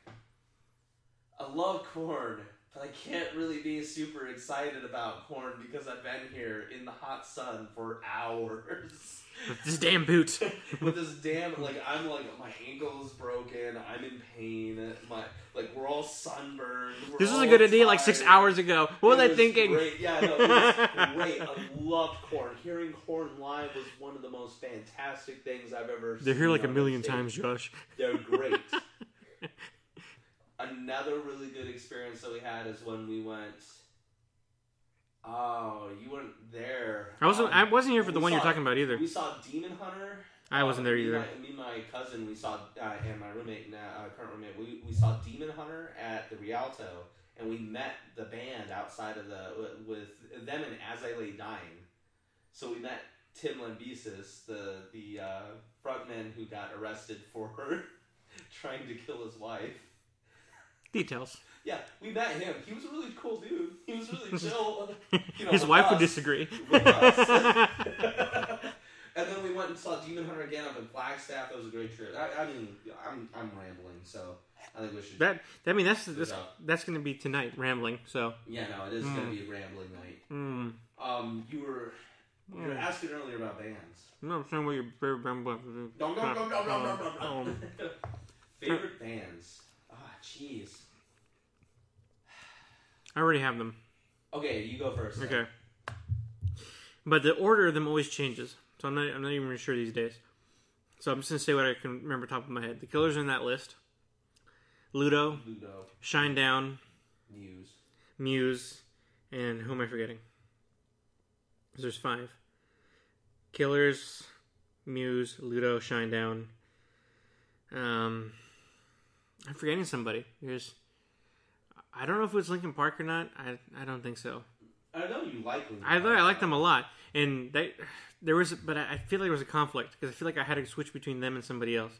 I love Korn, but I can't really be super excited about Korn because I've been here in the hot sun for hours. With this damn boot. With this damn, like, I'm like, my ankle's broken, I'm in pain, my, like, we're all sunburned. We're This was a all good idea like six tired. hours ago. What was It I thinking? Great. Yeah, no, it was great. I loved Korn. Hearing Korn live was one of the most fantastic things I've ever seen. They're here like a on million stage. times, Josh. They're great. Another really good experience that we had is when we went. Oh, you weren't there. I wasn't. Um, I wasn't here for the we one you're saw- talking about either. We saw Demon Hunter. I wasn't Uh, there me either. And my, me and my cousin, we saw, uh, and my roommate, now, uh, current roommate, we, we saw Demon Hunter at the Rialto, and we met the band outside of the, with them and As I Lay Dying. So we met Tim Lambesis, the, the uh, frontman who got arrested for trying to kill his wife. Details. Yeah, we met him. He was a really cool dude. He was really chill. You know, His with wife us. would disagree. With us. And then we went and saw Demon Hunter again up in Flagstaff. That was a great trip. I, I mean, I'm I'm rambling, so I think we should. That I mean that's Good that's, job. that's going to be tonight rambling. So Yeah, no, it is Mm. going to be a rambling night. mm. Um, you were you were Mm. asking earlier about bands. no, I'm saying what your favorite rambling. Dum, dum, dum, dum, dum, dum, dum. Um, Favorite bands? Ah, jeez. I already have them. Okay, you go first. then. Okay, but the order of them always changes, so I'm not I'm not even really sure these days. So I'm just gonna say what I can remember top of my head. The Killers are in that list. Ludo, Ludo, Shinedown, Muse. Muse, and who am I forgetting? 'Cause there's five. Killers, Muse, Ludo, Shinedown. Um, I'm forgetting somebody. There's, I don't know if it was Linkin Park or not. I I don't think so. I know you like Linkin I Park. I like them a lot, and they there was, but I I feel like there was a conflict because I feel like I had to switch between them and somebody else.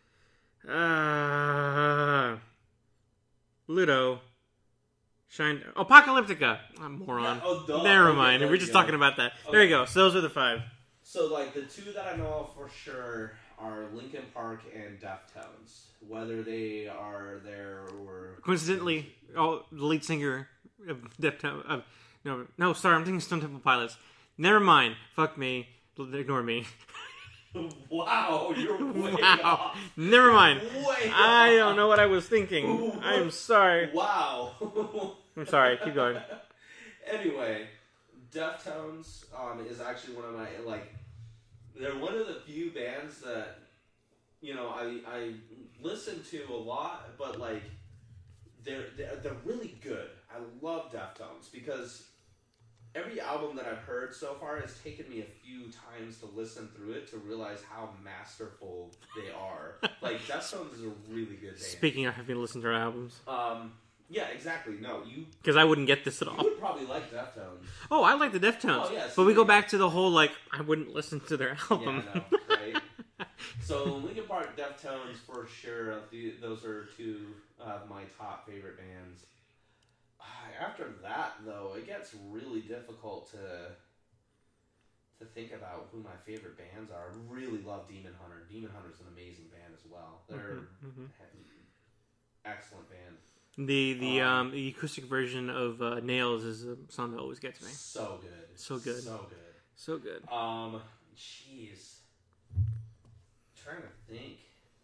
Uh, Ludo, Shine, Apocalyptica. I'm a moron. Yeah, oh, duh. Never Okay, mind. there We're you just go. talking about that. Okay. There you go. So those are the five. So, like, the two that I know of for sure are Linkin Park and Deftones. Whether they are there or... Coincidentally, oh, the lead singer of Deftones. Uh, no, no, sorry, I'm thinking Stone Temple Pilots. Never mind. Fuck me. Ignore me. Wow, you're way Wow. off. Never mind. Way I off. don't know what I was thinking. I am sorry. Wow. I'm sorry. Keep going. Anyway, Deftones um, is actually one of my, like, they're one of the few bands that, you know, I I listen to a lot, but, like, they're, they're, they're really good. I love Deftones because every album that I've heard so far has taken me a few times to listen through it to realize how masterful they are. Like, Deftones is a really good band. Speaking of having listened to our albums, Um, yeah, exactly. No, you because I wouldn't get this at you all. would probably like Deftones. Oh, I like the Deftones, Oh, yeah, but we go super. back to the whole like I wouldn't listen to their album. Yeah, I know, right? So Linkin Park, Deftones, for sure. The, those are two of my top favorite bands. Uh, After that, though, it gets really difficult to to think about who my favorite bands are. I really love Demon Hunter. Demon Hunter's an amazing band as well. They're Mhm, excellent band. The the Um, um, the acoustic version of uh, Nails is a song that always gets me. So good. So good. So good. So good. Um, jeez. Trying to think.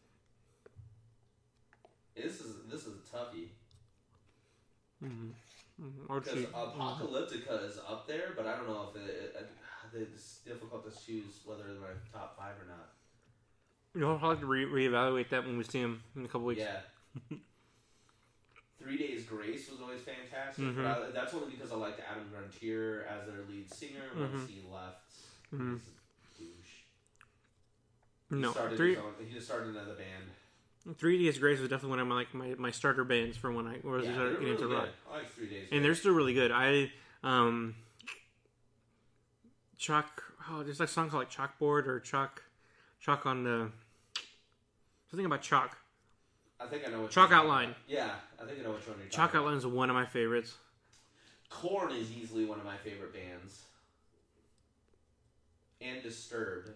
This is this is a toughie Mm-hmm. Mm-hmm. Or because two. Apocalyptica is up there, but I don't know if it, it, it's difficult to choose whether they're my top five or not. You know, I'll have to re- reevaluate that when we see him in a couple weeks. Yeah. Three Days Grace was always fantastic, Mhm. but I, that's only because I liked Adam Gruntier as their lead singer. Once Mhm. he left, Mhm. he's a douche. He No, started three his own, he just started another band. Three Days Grace was definitely one of my like my, my starter bands for when I was Yeah, started they're getting really into good. rock. I like Three Days And they're Grace. still really good. I um chalk. Oh, there's like a song called like Chalkboard or Chalk, Chalk on the something about chalk. I think I know what Chalk you're Outline. talking about. Yeah, I think I know which one you're Chalk talking Outline is one of my favorites. about. Korn is easily one of my favorite bands. And Disturbed.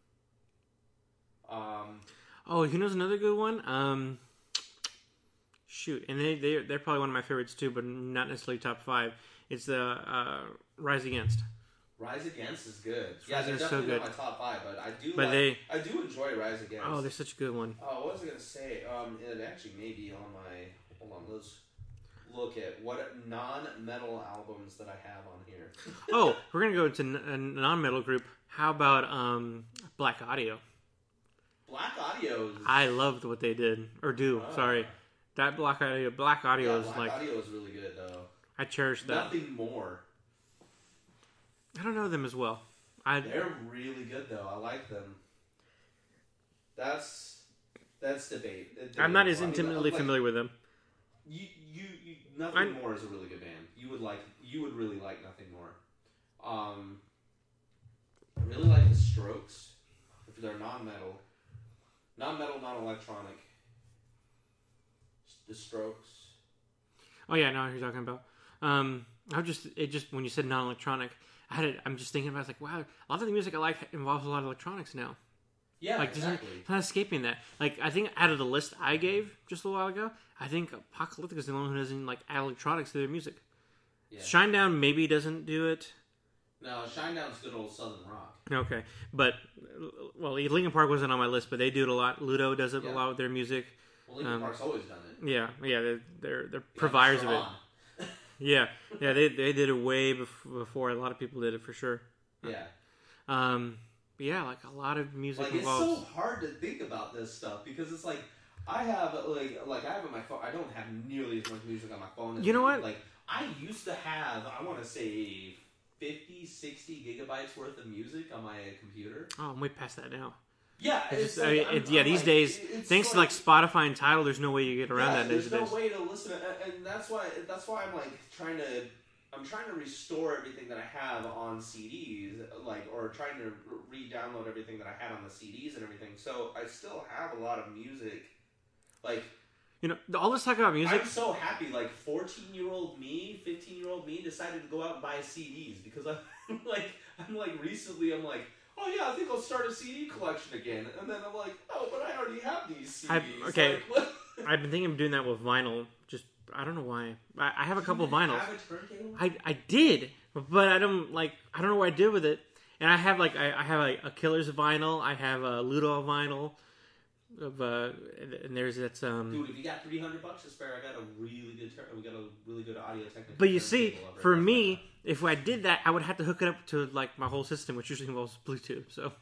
Um, Oh, who knows another good one? Um, shoot, and they they they're probably one of my favorites too, but not necessarily top five. It's the uh, Rise Against. Rise Against is good. Rise Yeah, they're Against is so definitely not good. my top five, but I do. But like, they- I do enjoy Rise Against. Oh, they're such a good one. Oh, what was I gonna say? Um, it actually may be on my. Hold on, let's look at what non-metal albums that I have on here. Oh, we're gonna go to n- a non-metal group. How about um, Black Audio? Black Audio. Is, I loved what they did or do. Ah. Sorry, that Black Audio. Black Audio yeah, is Black like Audio is really good though. I cherish that. Nothing more. I don't know them as well. I They're really good though. I like them. That's that's debate. I'm not as I mean, intimately like, familiar with them. You, you, you, Nothing I'm- More is a really good band. You would like, you would really like Nothing More. Um, I really like the Strokes. If they're non-metal, non-metal, non-electronic. The Strokes. Oh yeah, I know what you're talking about. Um, I was just it just when you said non-electronic, I had it, I'm just thinking about it's like wow, a lot of the music I like involves a lot of electronics now. Yeah, like exactly. It's not escaping that. Like I think out of the list I gave just a while ago, I think Apocalyptic is the only one who doesn't like add electronics to their music. Yeah. Shinedown maybe doesn't do it. No, Shinedown's good old Southern rock. Okay, but well, Linkin Park wasn't on my list, but they do it a lot. Ludo does it Yeah. a lot with their music. Well, Linkin Um, Park's always done it. Yeah, yeah, they're they're, they're Yeah, providers Mister of it. On. Yeah, yeah, they they did it way bef- before a lot of people did it for sure. Yeah. Um, but yeah, like a lot of music Like, it's involves. so hard to think about this stuff because it's like I have like like I have on my phone. I don't have nearly as much music on my phone. As You know I what? do. Like I used to have. I want to say fifty, sixty gigabytes worth of music on my computer. Oh, I'm way past that now. Yeah, It's it's just, like, I mean, I'm- it- yeah, I'm these like- days, it's thanks to like Spotify and Tidal, there's no way you get around yeah, that there's these no days. way to listen, to, and that's why that's why I'm like trying to. I'm trying to restore everything that I have on C Ds, like, or trying to re-download everything that I had on the C Ds and everything. So I still have a lot of music. Like, You know, all this talk about music. I'm so happy. Like, fourteen-year-old me, fifteen-year-old me decided to go out and buy C Ds because I'm like, I'm like recently, I'm like, oh yeah, I think I'll start a C D collection again. And then I'm like, oh, but I already have these C Ds. I- okay. Like, what? I've been thinking of doing that with vinyl. Just I don't know why. I, I have a couple of vinyls. Have a turntable? I I did, but I don't like. I don't know what I did with it. And I have like I, I have like a Killers vinyl. I have a Ludo vinyl. Of uh, and there's that's um. Dude, if you got three hundred bucks to spare, I got a really good. Tur- we got a really good audio technical. But you see, turntable over for at me, Best if I did that, I would have to hook it up to like my whole system, which usually involves Bluetooth. So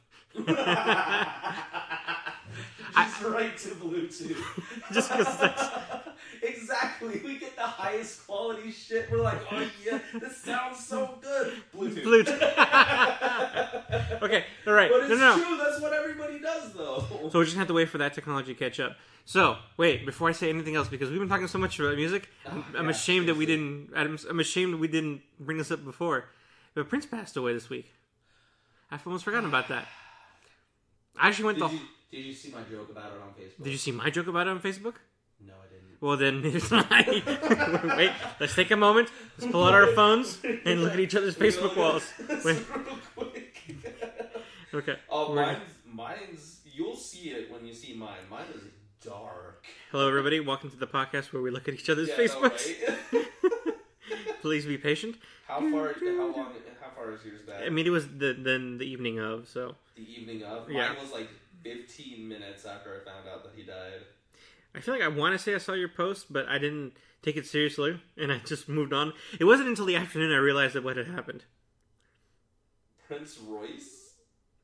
Buy. Just right to Bluetooth. just because that's Exactly. We get the highest quality shit. We're like, oh yeah, this sounds so good. Bluetooth. Bluetooth. Okay, all right. But it's no, no, no. true. That's what everybody does, though. So we're just gonna have to wait for that technology to catch up. So wait, before I say anything else, because we've been talking so much about music, I'm, Oh, I'm yeah, ashamed that we seriously. didn't. I'm, I'm ashamed that we didn't bring this up before. But Prince passed away this week. I've almost forgotten about that. I actually went Did the. you, did you see my joke about it on Facebook? Did you see my joke about it on Facebook? No, I didn't. Well, then it's not. Wait, let's take a moment. Let's pull out our phones and look at each other's Facebook walls. Wait. Real quick. Okay. Oh, We're- mine's, mine's. You'll see it when you see mine. Mine is dark. Hello, everybody. Welcome to the podcast where we look at each other's Yeah, no, Facebooks. right? Please be patient. How far? How long? How far is yours back? I mean, it was the then the evening of, so The evening of. Mine Yeah. was like fifteen minutes after I found out that he died. I feel like I want to say I saw your post, but I didn't take it seriously, and I just moved on. It wasn't until the afternoon I realized that what had happened. Prince Royce?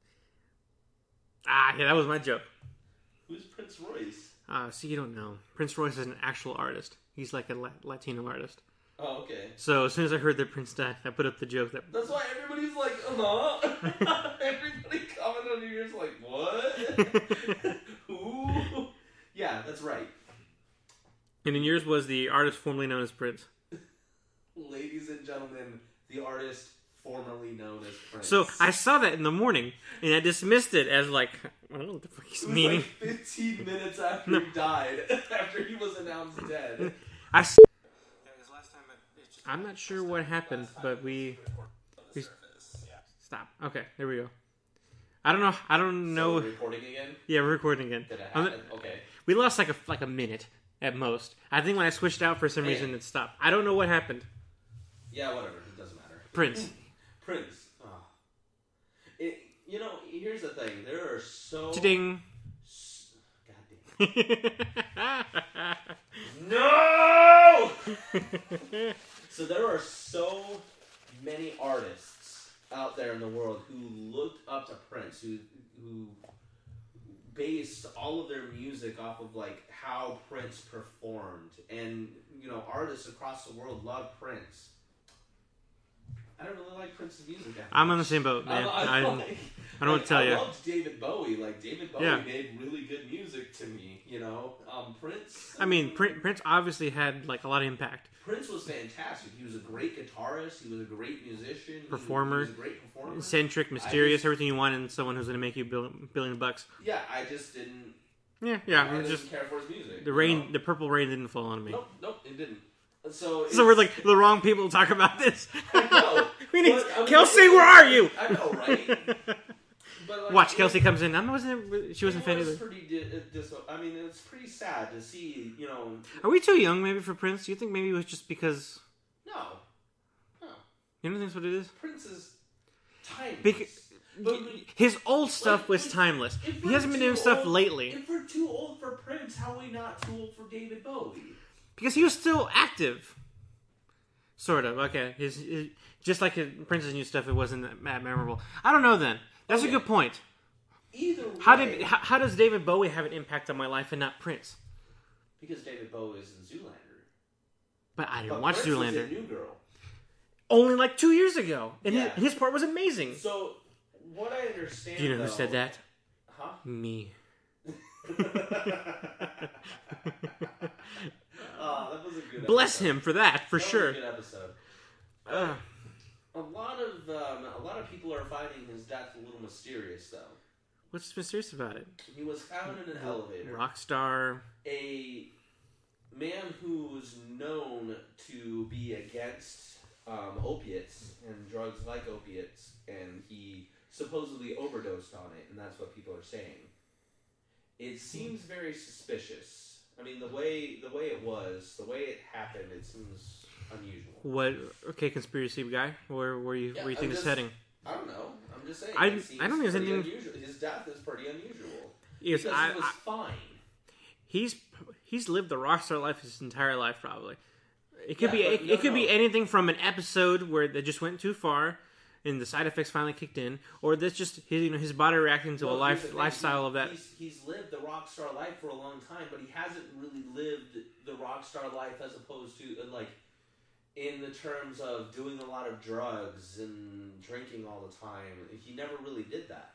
Ah, yeah, that was my joke. Who's Prince Royce? Uh, see, you don't know. Prince Royce is an actual artist. He's like a La- Latino artist. Oh, okay. So as soon as I heard that Prince died, I put up the joke that That's why everybody's like, huh? Everybody commenting on yours like, what? Who? Yeah, that's right. and then yours was the artist formerly known as Prince. Ladies and gentlemen, the artist formerly known as Prince. So I saw that in the morning, and I dismissed it as like, I don't know what the fuck he's it was meaning. like fifteen minutes after No. he died, after he was announced dead. I s- I'm not sure what happened, but we, we stop. Okay, there we go. I don't know. I don't So know. we're recording again? Yeah, we're recording again. Did it I'm- happen? Okay. We lost like a like a minute at most. I think when I switched out for some Man. reason it stopped. I don't know what happened. Yeah, whatever. It doesn't matter. Prince. Prince. Oh. It, you know, here's the thing. There are so... Ding. s- God damn. No! So there are so many artists out there in the world who looked up to Prince, who who based all of their music off of like how Prince performed, and you know, artists across the world love Prince. I don't really like Prince's music. that I'm on the much. same boat, man. I, I, I, I, like, don't know what to tell I you. loved David Bowie. Like David Bowie Yeah. made really good music to me. You know, um, Prince. I mean, Prince, Prince obviously had like a lot of impact. Prince was fantastic. He was a great guitarist. He was a great musician. he- Performer. He was a great performer. Eccentric, mysterious, everything you want in someone who's going to make you a billion, billion bucks. Yeah, I just didn't. Yeah, yeah. I it was didn't just care for his music. the you rain, know? the purple rain didn't fall on me. Nope, nope, it didn't. So, So we're it's- like the wrong people to talk about this. I know. we need But, I mean, Kelsey. it- Where are you? I know, right? But like, Watch it- Kelsey comes in. I wasn't. She wasn't a fan It was either. pretty. Di- uh, dis- I mean, it's pretty sad to see. You know. Are we too young maybe for Prince? Do you think maybe it was just because No. No. you don't think that's what it is? Prince is timeless. Because But his old stuff like, was like, timeless. if He we're hasn't been too doing stuff old- lately If we're too old for Prince, how are we not too old for David Bowie? because he was still active. Sort of. Okay. His, his just like his, Prince's new stuff, it wasn't that that memorable. I don't know. Then that's Okay. a good point. Either way, How did how, how does David Bowie have an impact on my life and not Prince? because David Bowie is in Zoolander. But I didn't But watch Prince was Zoolander. in New Girl. Only like two years ago, and Yeah. his, his part was amazing. So what I understand. Do you know who though- said that? Huh? Me. Oh, that was a good. Bless episode. him for that, for That was sure. a good episode. Uh, A lot of um, a lot of people are finding his death a little mysterious, though. what's mysterious about it? He was found in an elevator. Rockstar. A man who's known to be against um, opiates and drugs like opiates, and he supposedly overdosed on it, and that's what people are saying. It seems very suspicious. I mean, the way the way it was, the way it happened, it seems unusual. What? Okay, conspiracy guy. Where where you Yeah, where you I'm think it's just- heading? I don't know. I'm just saying. I- it seems I don't think there's pretty anything- unusual. His death is pretty unusual. Yes, because I, he was I, fine. he's he's lived the rockstar life his entire life, probably. It could Yeah, be but it, no, it could be no. anything from an episode where they just went too far, and the side effects finally kicked in, or that's just his you know his body reacting to a Well, here's life the thing. lifestyle He- of that. He's, he's lived the rock star life for a long time, but he hasn't really lived the rock star life as opposed to uh, like in the terms of doing a lot of drugs and drinking all the time. He never really did that.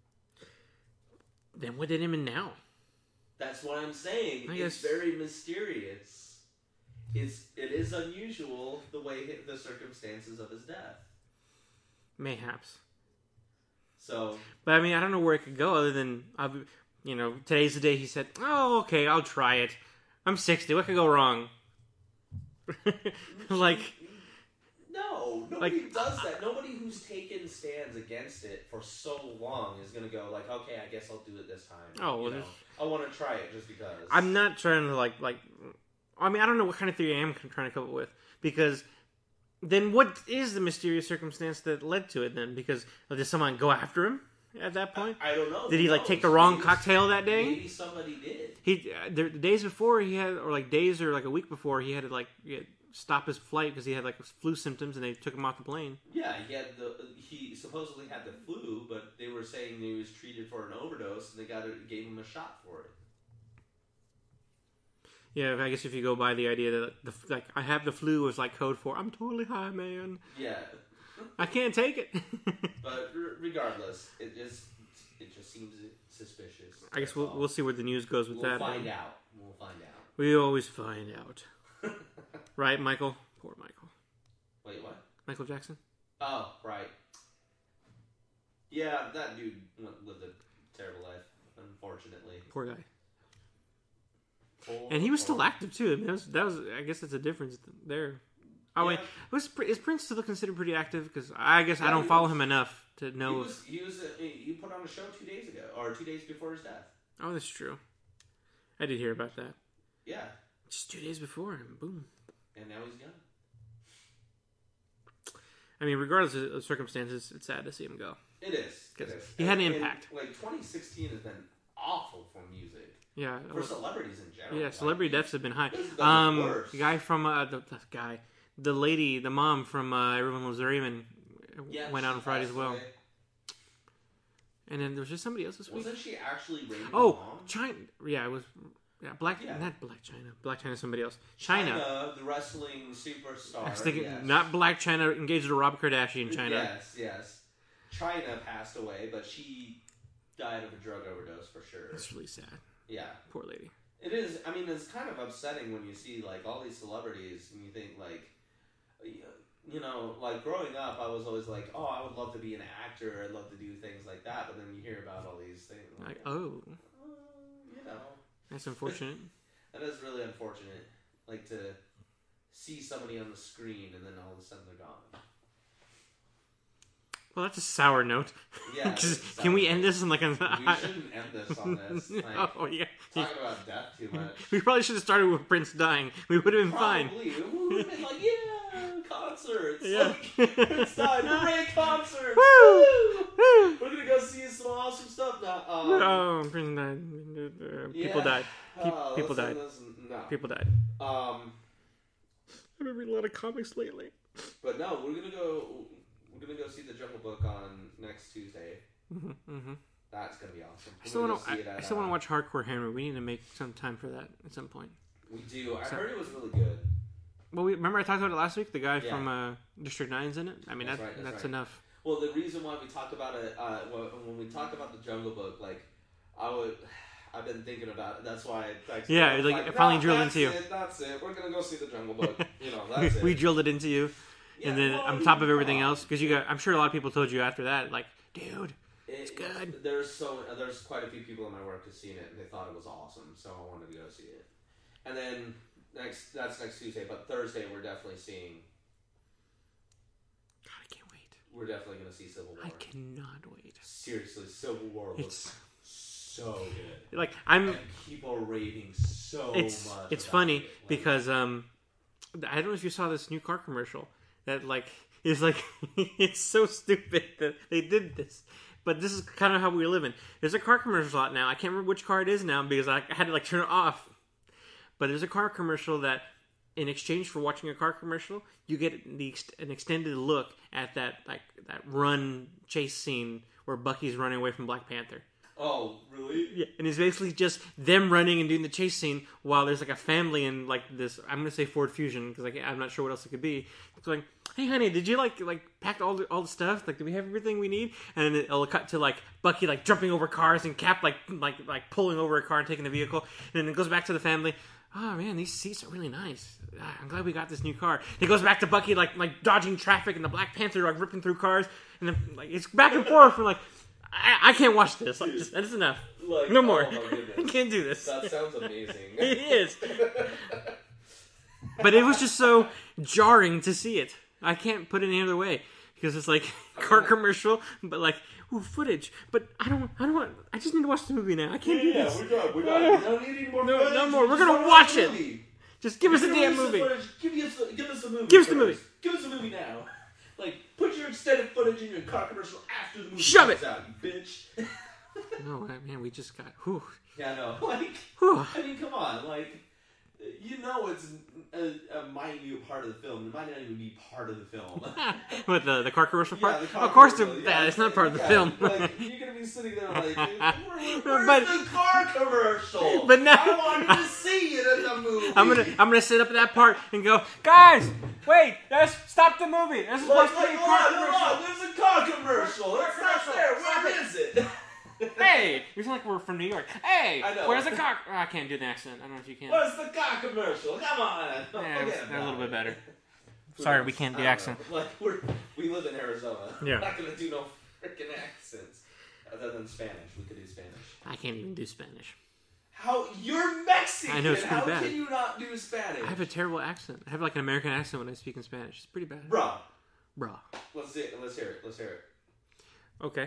Then what did him in now? That's what I'm saying. I It's guess- very mysterious. It's it is unusual the way hi- the circumstances of his death. Mayhaps. So But I mean, I don't know where it could go other than, I'll be- you know, today's the day he said, "Oh, okay, I'll try it. I'm sixty. What could go wrong?" like, no, nobody Like- does that. Nobody who's taken stands against it for so long is going to go like, okay, I guess I'll do it this time. Oh, You well, know, there's- I want to try it just because. I'm not trying to like like. I mean, I don't know what kind of theory I am trying to come up with because then what is the mysterious circumstance that led to it? Then because did someone go after him at that point? I don't know. Did he Who like take the knows? wrong Maybe- cocktail that day? Maybe somebody did. He uh, the days before he had, or like days or like a week before he had to like get, stop his flight because he had like flu symptoms and they took him off the plane. Yeah, he had the he supposedly had the flu, but they were saying he was treated for an overdose, and they got it, gave him a shot for it. Yeah, I guess if you go by the idea that the like I have the flu was like code for I'm totally high, man. Yeah, I can't take it. but r- regardless, it just it just seems suspicious. I guess That's we'll all. we'll see where the news goes with We'll that. find out. We'll find out. We always find out, right, Michael? Poor Michael. Wait, what? Michael Jackson. Oh, right. Yeah, that dude went- lived a terrible life, unfortunately. Poor guy. Poor, And he was poor- still active too. I mean, that was, that was I guess that's a difference there. Oh wait, Yeah. was is Prince still considered pretty active? Because I guess I Yeah, don't he follow was. him enough to He know. was, he was. Uh, he put on a show two days ago, or two days before his death. Oh, that's true. I did hear about that. Yeah, Just two days before, and boom. and now he's gone. I mean, regardless of the circumstances, it's sad to see him go. It is. It 'Cause is. he had an And- impact. And, like twenty sixteen has been awful for music, Yeah. for celebrities in general. Yeah, celebrity Like, deaths have been high. This is the Um, worst. the guy from uh, the, the guy, the lady, the mom from uh, Everyone Loves Raymond Yeah, went she out on Friday as passed well. away. And then there was just somebody else this week. Wasn't she actually Raymond's Oh, mom? China. Yeah, it was. Yeah, Black. Yeah. Not Black China. Black China. Somebody else. China. China, the wrestling superstar. I was thinking yes. not Black China engaged to Rob Kardashian. China. Yes, yes. China passed away, but she died of a drug overdose for sure. That's really sad. Yeah. Poor lady. It is. I mean, it's kind of upsetting when you see like all these celebrities, and you think like, you know, like growing up, I was always like, oh, I would love to be an actor. I'd love to do things like that. But then you hear about all these things, Like, like, oh, uh, you know, that's unfortunate. that is really unfortunate. Like to see somebody on the screen and then all of a sudden they're gone. Well, that's a sour note. Yeah. Just, can we end this on like a? We shouldn't end this on this. Like, oh yeah. talking about death too much. We probably should have started with Prince dying. We would have been fine. Probably. We would have been like, yeah, concerts. Yeah. Like, Prince died. Hooray, concerts. Woo! Woo! We're gonna go see some awesome stuff now. Um, oh, Prince died. Uh, people yeah. died. Pe- Uh, people listen, died. listen, no. People died. Um, I've been reading a lot of comics lately. but no, we're gonna go. We're gonna go see the Jungle Book on next Tuesday. Mm-hmm, mm-hmm. That's gonna be awesome. I still want to. I, at, I still want uh, to watch Hardcore Henry. We need to make some time for that at some point. We do. I So- heard it was really good. Well, we, remember I talked about it last week. The guy Yeah. from uh, District Nine's in it. I mean, That's that, right, that's that's right. enough. Well, the reason why we talked about it, uh, when we talked about the Jungle Book, like, I would, I've been thinking about it. That's why I texted Yeah, you. I was like, it finally no, drilled that's into you. It, that's it. We're gonna go see the Jungle Book. You know, we, that's it. we drilled it into you, Yeah, and then well, on you top of come everything on. else, because you got, I'm sure a lot of people told you after that, like, dude, It's good. There's so there's quite a few people in my work who've seen it and they thought it was awesome, so I wanted to go see it. And then next that's next Tuesday, but Thursday we're definitely seeing. God, I can't wait. We're definitely gonna see Civil War. I cannot wait. Seriously, Civil War looks It's so good. like I'm. And people are raving so It's much. it's about funny it. Like, because um, I don't know if you saw this new car commercial that like is like it's so stupid that they did this. But this is kind of how we're living. There's a car commercial out now. I can't remember which car it is now because I had to like turn it off. But there's a car commercial that, in exchange for watching a car commercial, you get the ex- an extended look at that like that run chase scene where Bucky's running away from Black Panther. Oh, really? Yeah, and it's basically just them running and doing the chase scene while there's like a family in like this. I'm gonna say Ford Fusion because like, I'm not sure what else it could be. It's like, hey honey, did you like like pack all the all the stuff? Like, do we have everything we need? And then it'll cut to like Bucky like jumping over cars and Cap like like like pulling over a car and taking the vehicle. And then it goes back to the family. Oh man, these seats are really nice. Ah, I'm glad we got this new car. It goes back to Bucky like like dodging traffic and the Black Panther like ripping through cars. And then like it's back and forth. And like I, I can't watch this. Like, just, that's enough. Like, No more. Oh my I goodness. can't do this. That sounds amazing. It is. But it was just so jarring to see it. I can't put it any other way because it's like car commercial, but like ooh, footage. But I don't. I don't want. I just need to watch the movie now. I can't do Yeah, this. we got, we got. We don't need any more No, footage. no more. We We're just gonna wanna watch the it. movie. Just give us a Give damn us the movie. footage. Give us, the, give us the movie. Give us the first. movie. Give us the movie now. Like, put your extended footage in your car commercial after the movie Shove comes it. out, you bitch. No, man, we just got. Whew, Yeah, I know. Like, whew. I mean, come on. Like, you know it's a, a minute part of the film. It might not even be part of the film. What the the car commercial part? Yeah, the car of course, the, commercial, yeah, yeah. it's not part of the Yeah, film. Like, you're gonna be sitting there like, Where, where's But- the car commercial? But now- I wanted to see it in the movie. I'm gonna I'm gonna sit up at that part and go, guys, wait, let's stop the movie. This is Like, supposed to be like, a car hold on, commercial. hold on, there's a car commercial. It's not commercial. there. Stop Where it. is it? Hey, you sound like we're from New York. Hey, I know. where's the car? Oh, I can't do the accent. I don't know if you can. Where's the car commercial? Come on. Yeah, Forget they're a about little bit it. better. Sorry, we can't do I don't accent. know. Like, we're, we live in Arizona. Yeah. We're not going to do no freaking accents. Other than Spanish. We could do Spanish. I can't even do Spanish. How? You're Mexican. I know, it's pretty How bad. can you not do Spanish? I have a terrible accent. I have like an American accent when I speak in Spanish. It's pretty bad. Bruh. Bruh. Let's, see, let's hear it. Let's hear it. Ok.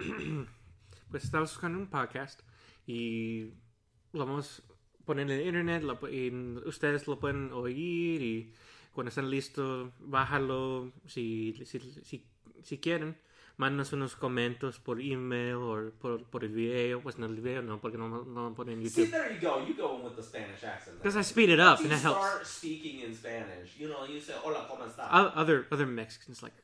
Pues estamos buscando un podcast y lo vamos a poner en el internet lo, y ustedes lo pueden oír y cuando estén listos, bájalo si, si, si, si quieren. Mándanos unos comentarios por email o por, por el video. Pues no el video, no, porque no, no lo ponen en See, YouTube. there you go. You go in with the Spanish accent. Because I speed it up you and that helps. start speaking in Spanish. You know, you say, hola, ¿cómo estás? O- Other, other Mexicans like,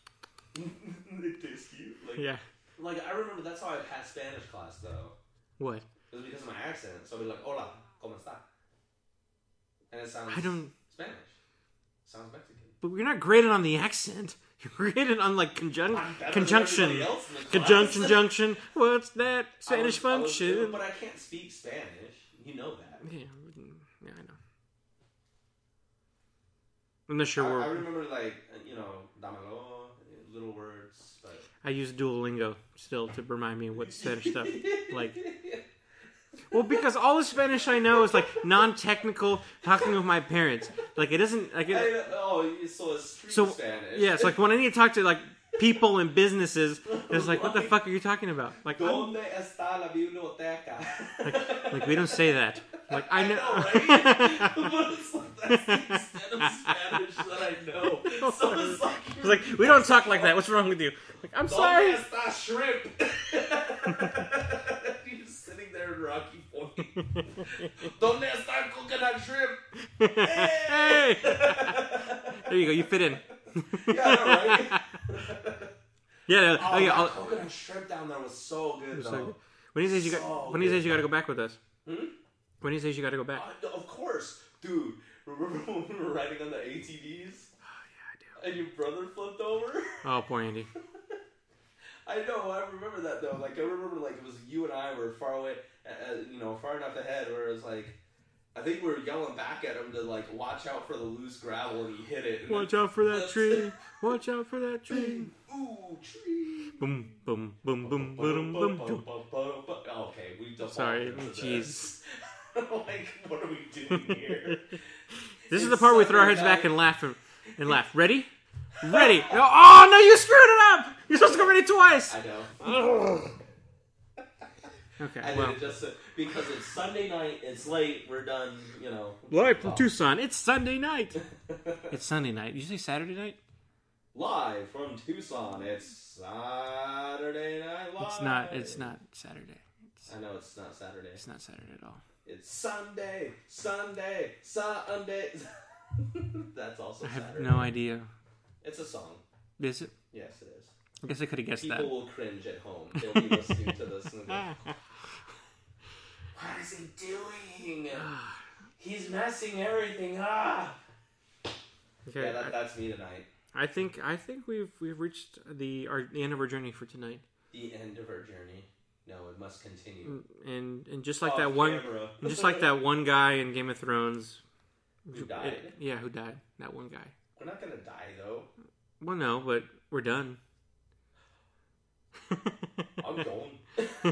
It tastes cute. Like, yeah. Like, I remember that's how I passed Spanish class, though. What? It was because of my accent. So I'd be like, hola, ¿cómo está? And it sounds I don't... Spanish. Sounds Mexican. But we're not graded on the accent. You're graded on like conjun- I'm better than conjunction. everybody else in the class. Conjunction, junction. What's that? Spanish I was- I was function. good, but I can't speak Spanish. You know that. Yeah, yeah, I know. I'm not sure I, where. I remember, like, you know, damalo, little words, but... I use Duolingo still to remind me what Spanish stuff. Like, Well, because all the Spanish I know is like non-technical talking with my parents. Like it doesn't like it, I, oh, so it's street so Spanish. yeah. It's like when I need to talk to like people and businesses, it's like what the fuck are you talking about? Like, I'm, ¿Dónde está la biblioteca? like, like we don't say that. Like I I know. know, right? But it's like, that's the extent of Spanish that I know. So it's like, It's like we don't talk like that. What's wrong with you? Like I'm sorry. ¿Dónde está shrimp? You're just sitting there in Rocky Point. ¿Dónde está coconut shrimp? Hey! There you go. You fit in. Yeah, I know, right? Yeah. no, Oh, oh, yeah. that I'll- coconut shrimp down there was so good, so though. good. When he says you got, So when he good. says you got to go back with us. Hmm? When he says you got to go back. Uh, of course, dude. Remember when we were riding on the A T Vs? Oh yeah, I do. And your brother flipped over? Oh, poor Andy. I know, I remember that though. Like, I remember, like, it was you and I were far away, uh, you know, far enough ahead where it was like, I think we were yelling back at him to, like, watch out for the loose gravel, and he hit it. And Watch then, out for that tree. Watch out for that tree. Ooh, tree. Boom, boom, boom, boom, boom, boom, boom. Okay, we defaulted Sorry, into jeez. this. Like, what are we doing here? This is It's the part where we throw our Sunday heads back night. and laugh and, and laugh. Ready? Ready. No, oh no, you screwed it up. You're supposed to go ready twice. I know. Okay, I well. did it just so, because it's Sunday night, it's late, we're done, you know. Live from Oh. Tucson. It's Sunday night. It's Sunday night. Did you say Saturday night? Live from Tucson, it's Saturday Night Live. It's not. It's not Saturday. It's, I know it's not Saturday. it's not Saturday at all. It's Sunday, Sunday, Sunday. That's also I have Saturday. no idea. It's a song. Is it? Yes, it is. I guess I could have guessed People that. will cringe at home. They'll be listening to this and go, what is he doing? He's messing everything up. Okay. Yeah, that, that's me tonight. I, I think. I think we've we've reached the our, the end of our journey for tonight. The end of our journey. No, it must continue. And and just like Off that one, camera. and just like that one guy in Game of Thrones. Who died? It- yeah, who died? That one guy. We're not gonna die though. Well, no, but we're done. I'm going.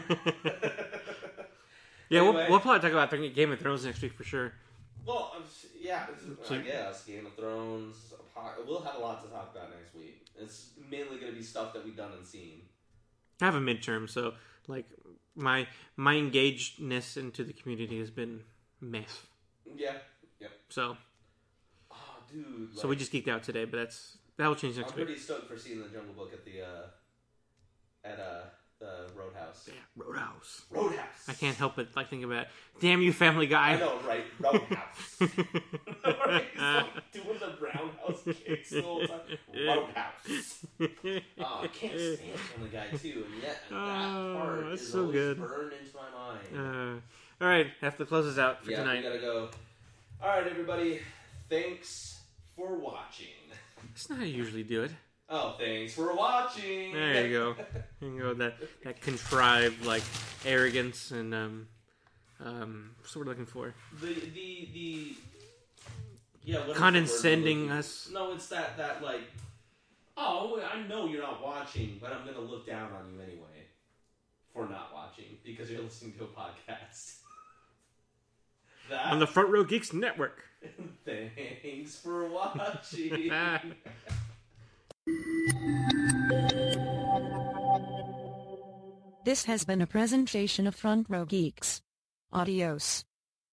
Yeah, Anyway. we'll, we'll probably talk about the Game of Thrones next week for sure. Well, I'm s- yeah, it's- So- I guess Game of Thrones. apo- We'll have a lot to talk about next week. It's mainly going to be stuff that we've done and seen. I have a midterm, so like my my engagedness into the community has been mess. Yeah, yep. So Oh, dude. so we like, just geeked out today, but that's that will change I'm next week. pretty stoked for seeing the Jungle Book at the uh, at uh, the Roadhouse. Yeah, Roadhouse. Roadhouse. I can't help but like think about it. Damn you, Family Guy. I know, right? Roadhouse. Right? He's like doing the roundhouse kicks the whole time. Roadhouse. Oh, I can't stand Family Guy too, and yet that Oh, part that's is so always good. burned into my mind. Uh, all right, have to close this out for yeah, tonight. we gotta go. All right, everybody. Thanks for watching. That's not how you usually do it. Oh, thanks for watching. There you go. There you go. That that contrived like arrogance and um um what's what we're looking for. The the the yeah. What is the word we're Condescending looking- us. No, it's that that like. Oh, I know you're not watching, but I'm gonna look down on you anyway for not watching because you're listening to a podcast. That. On the Front Row Geeks Network. Thanks for watching. This has been a presentation of Front Row Geeks. Adios.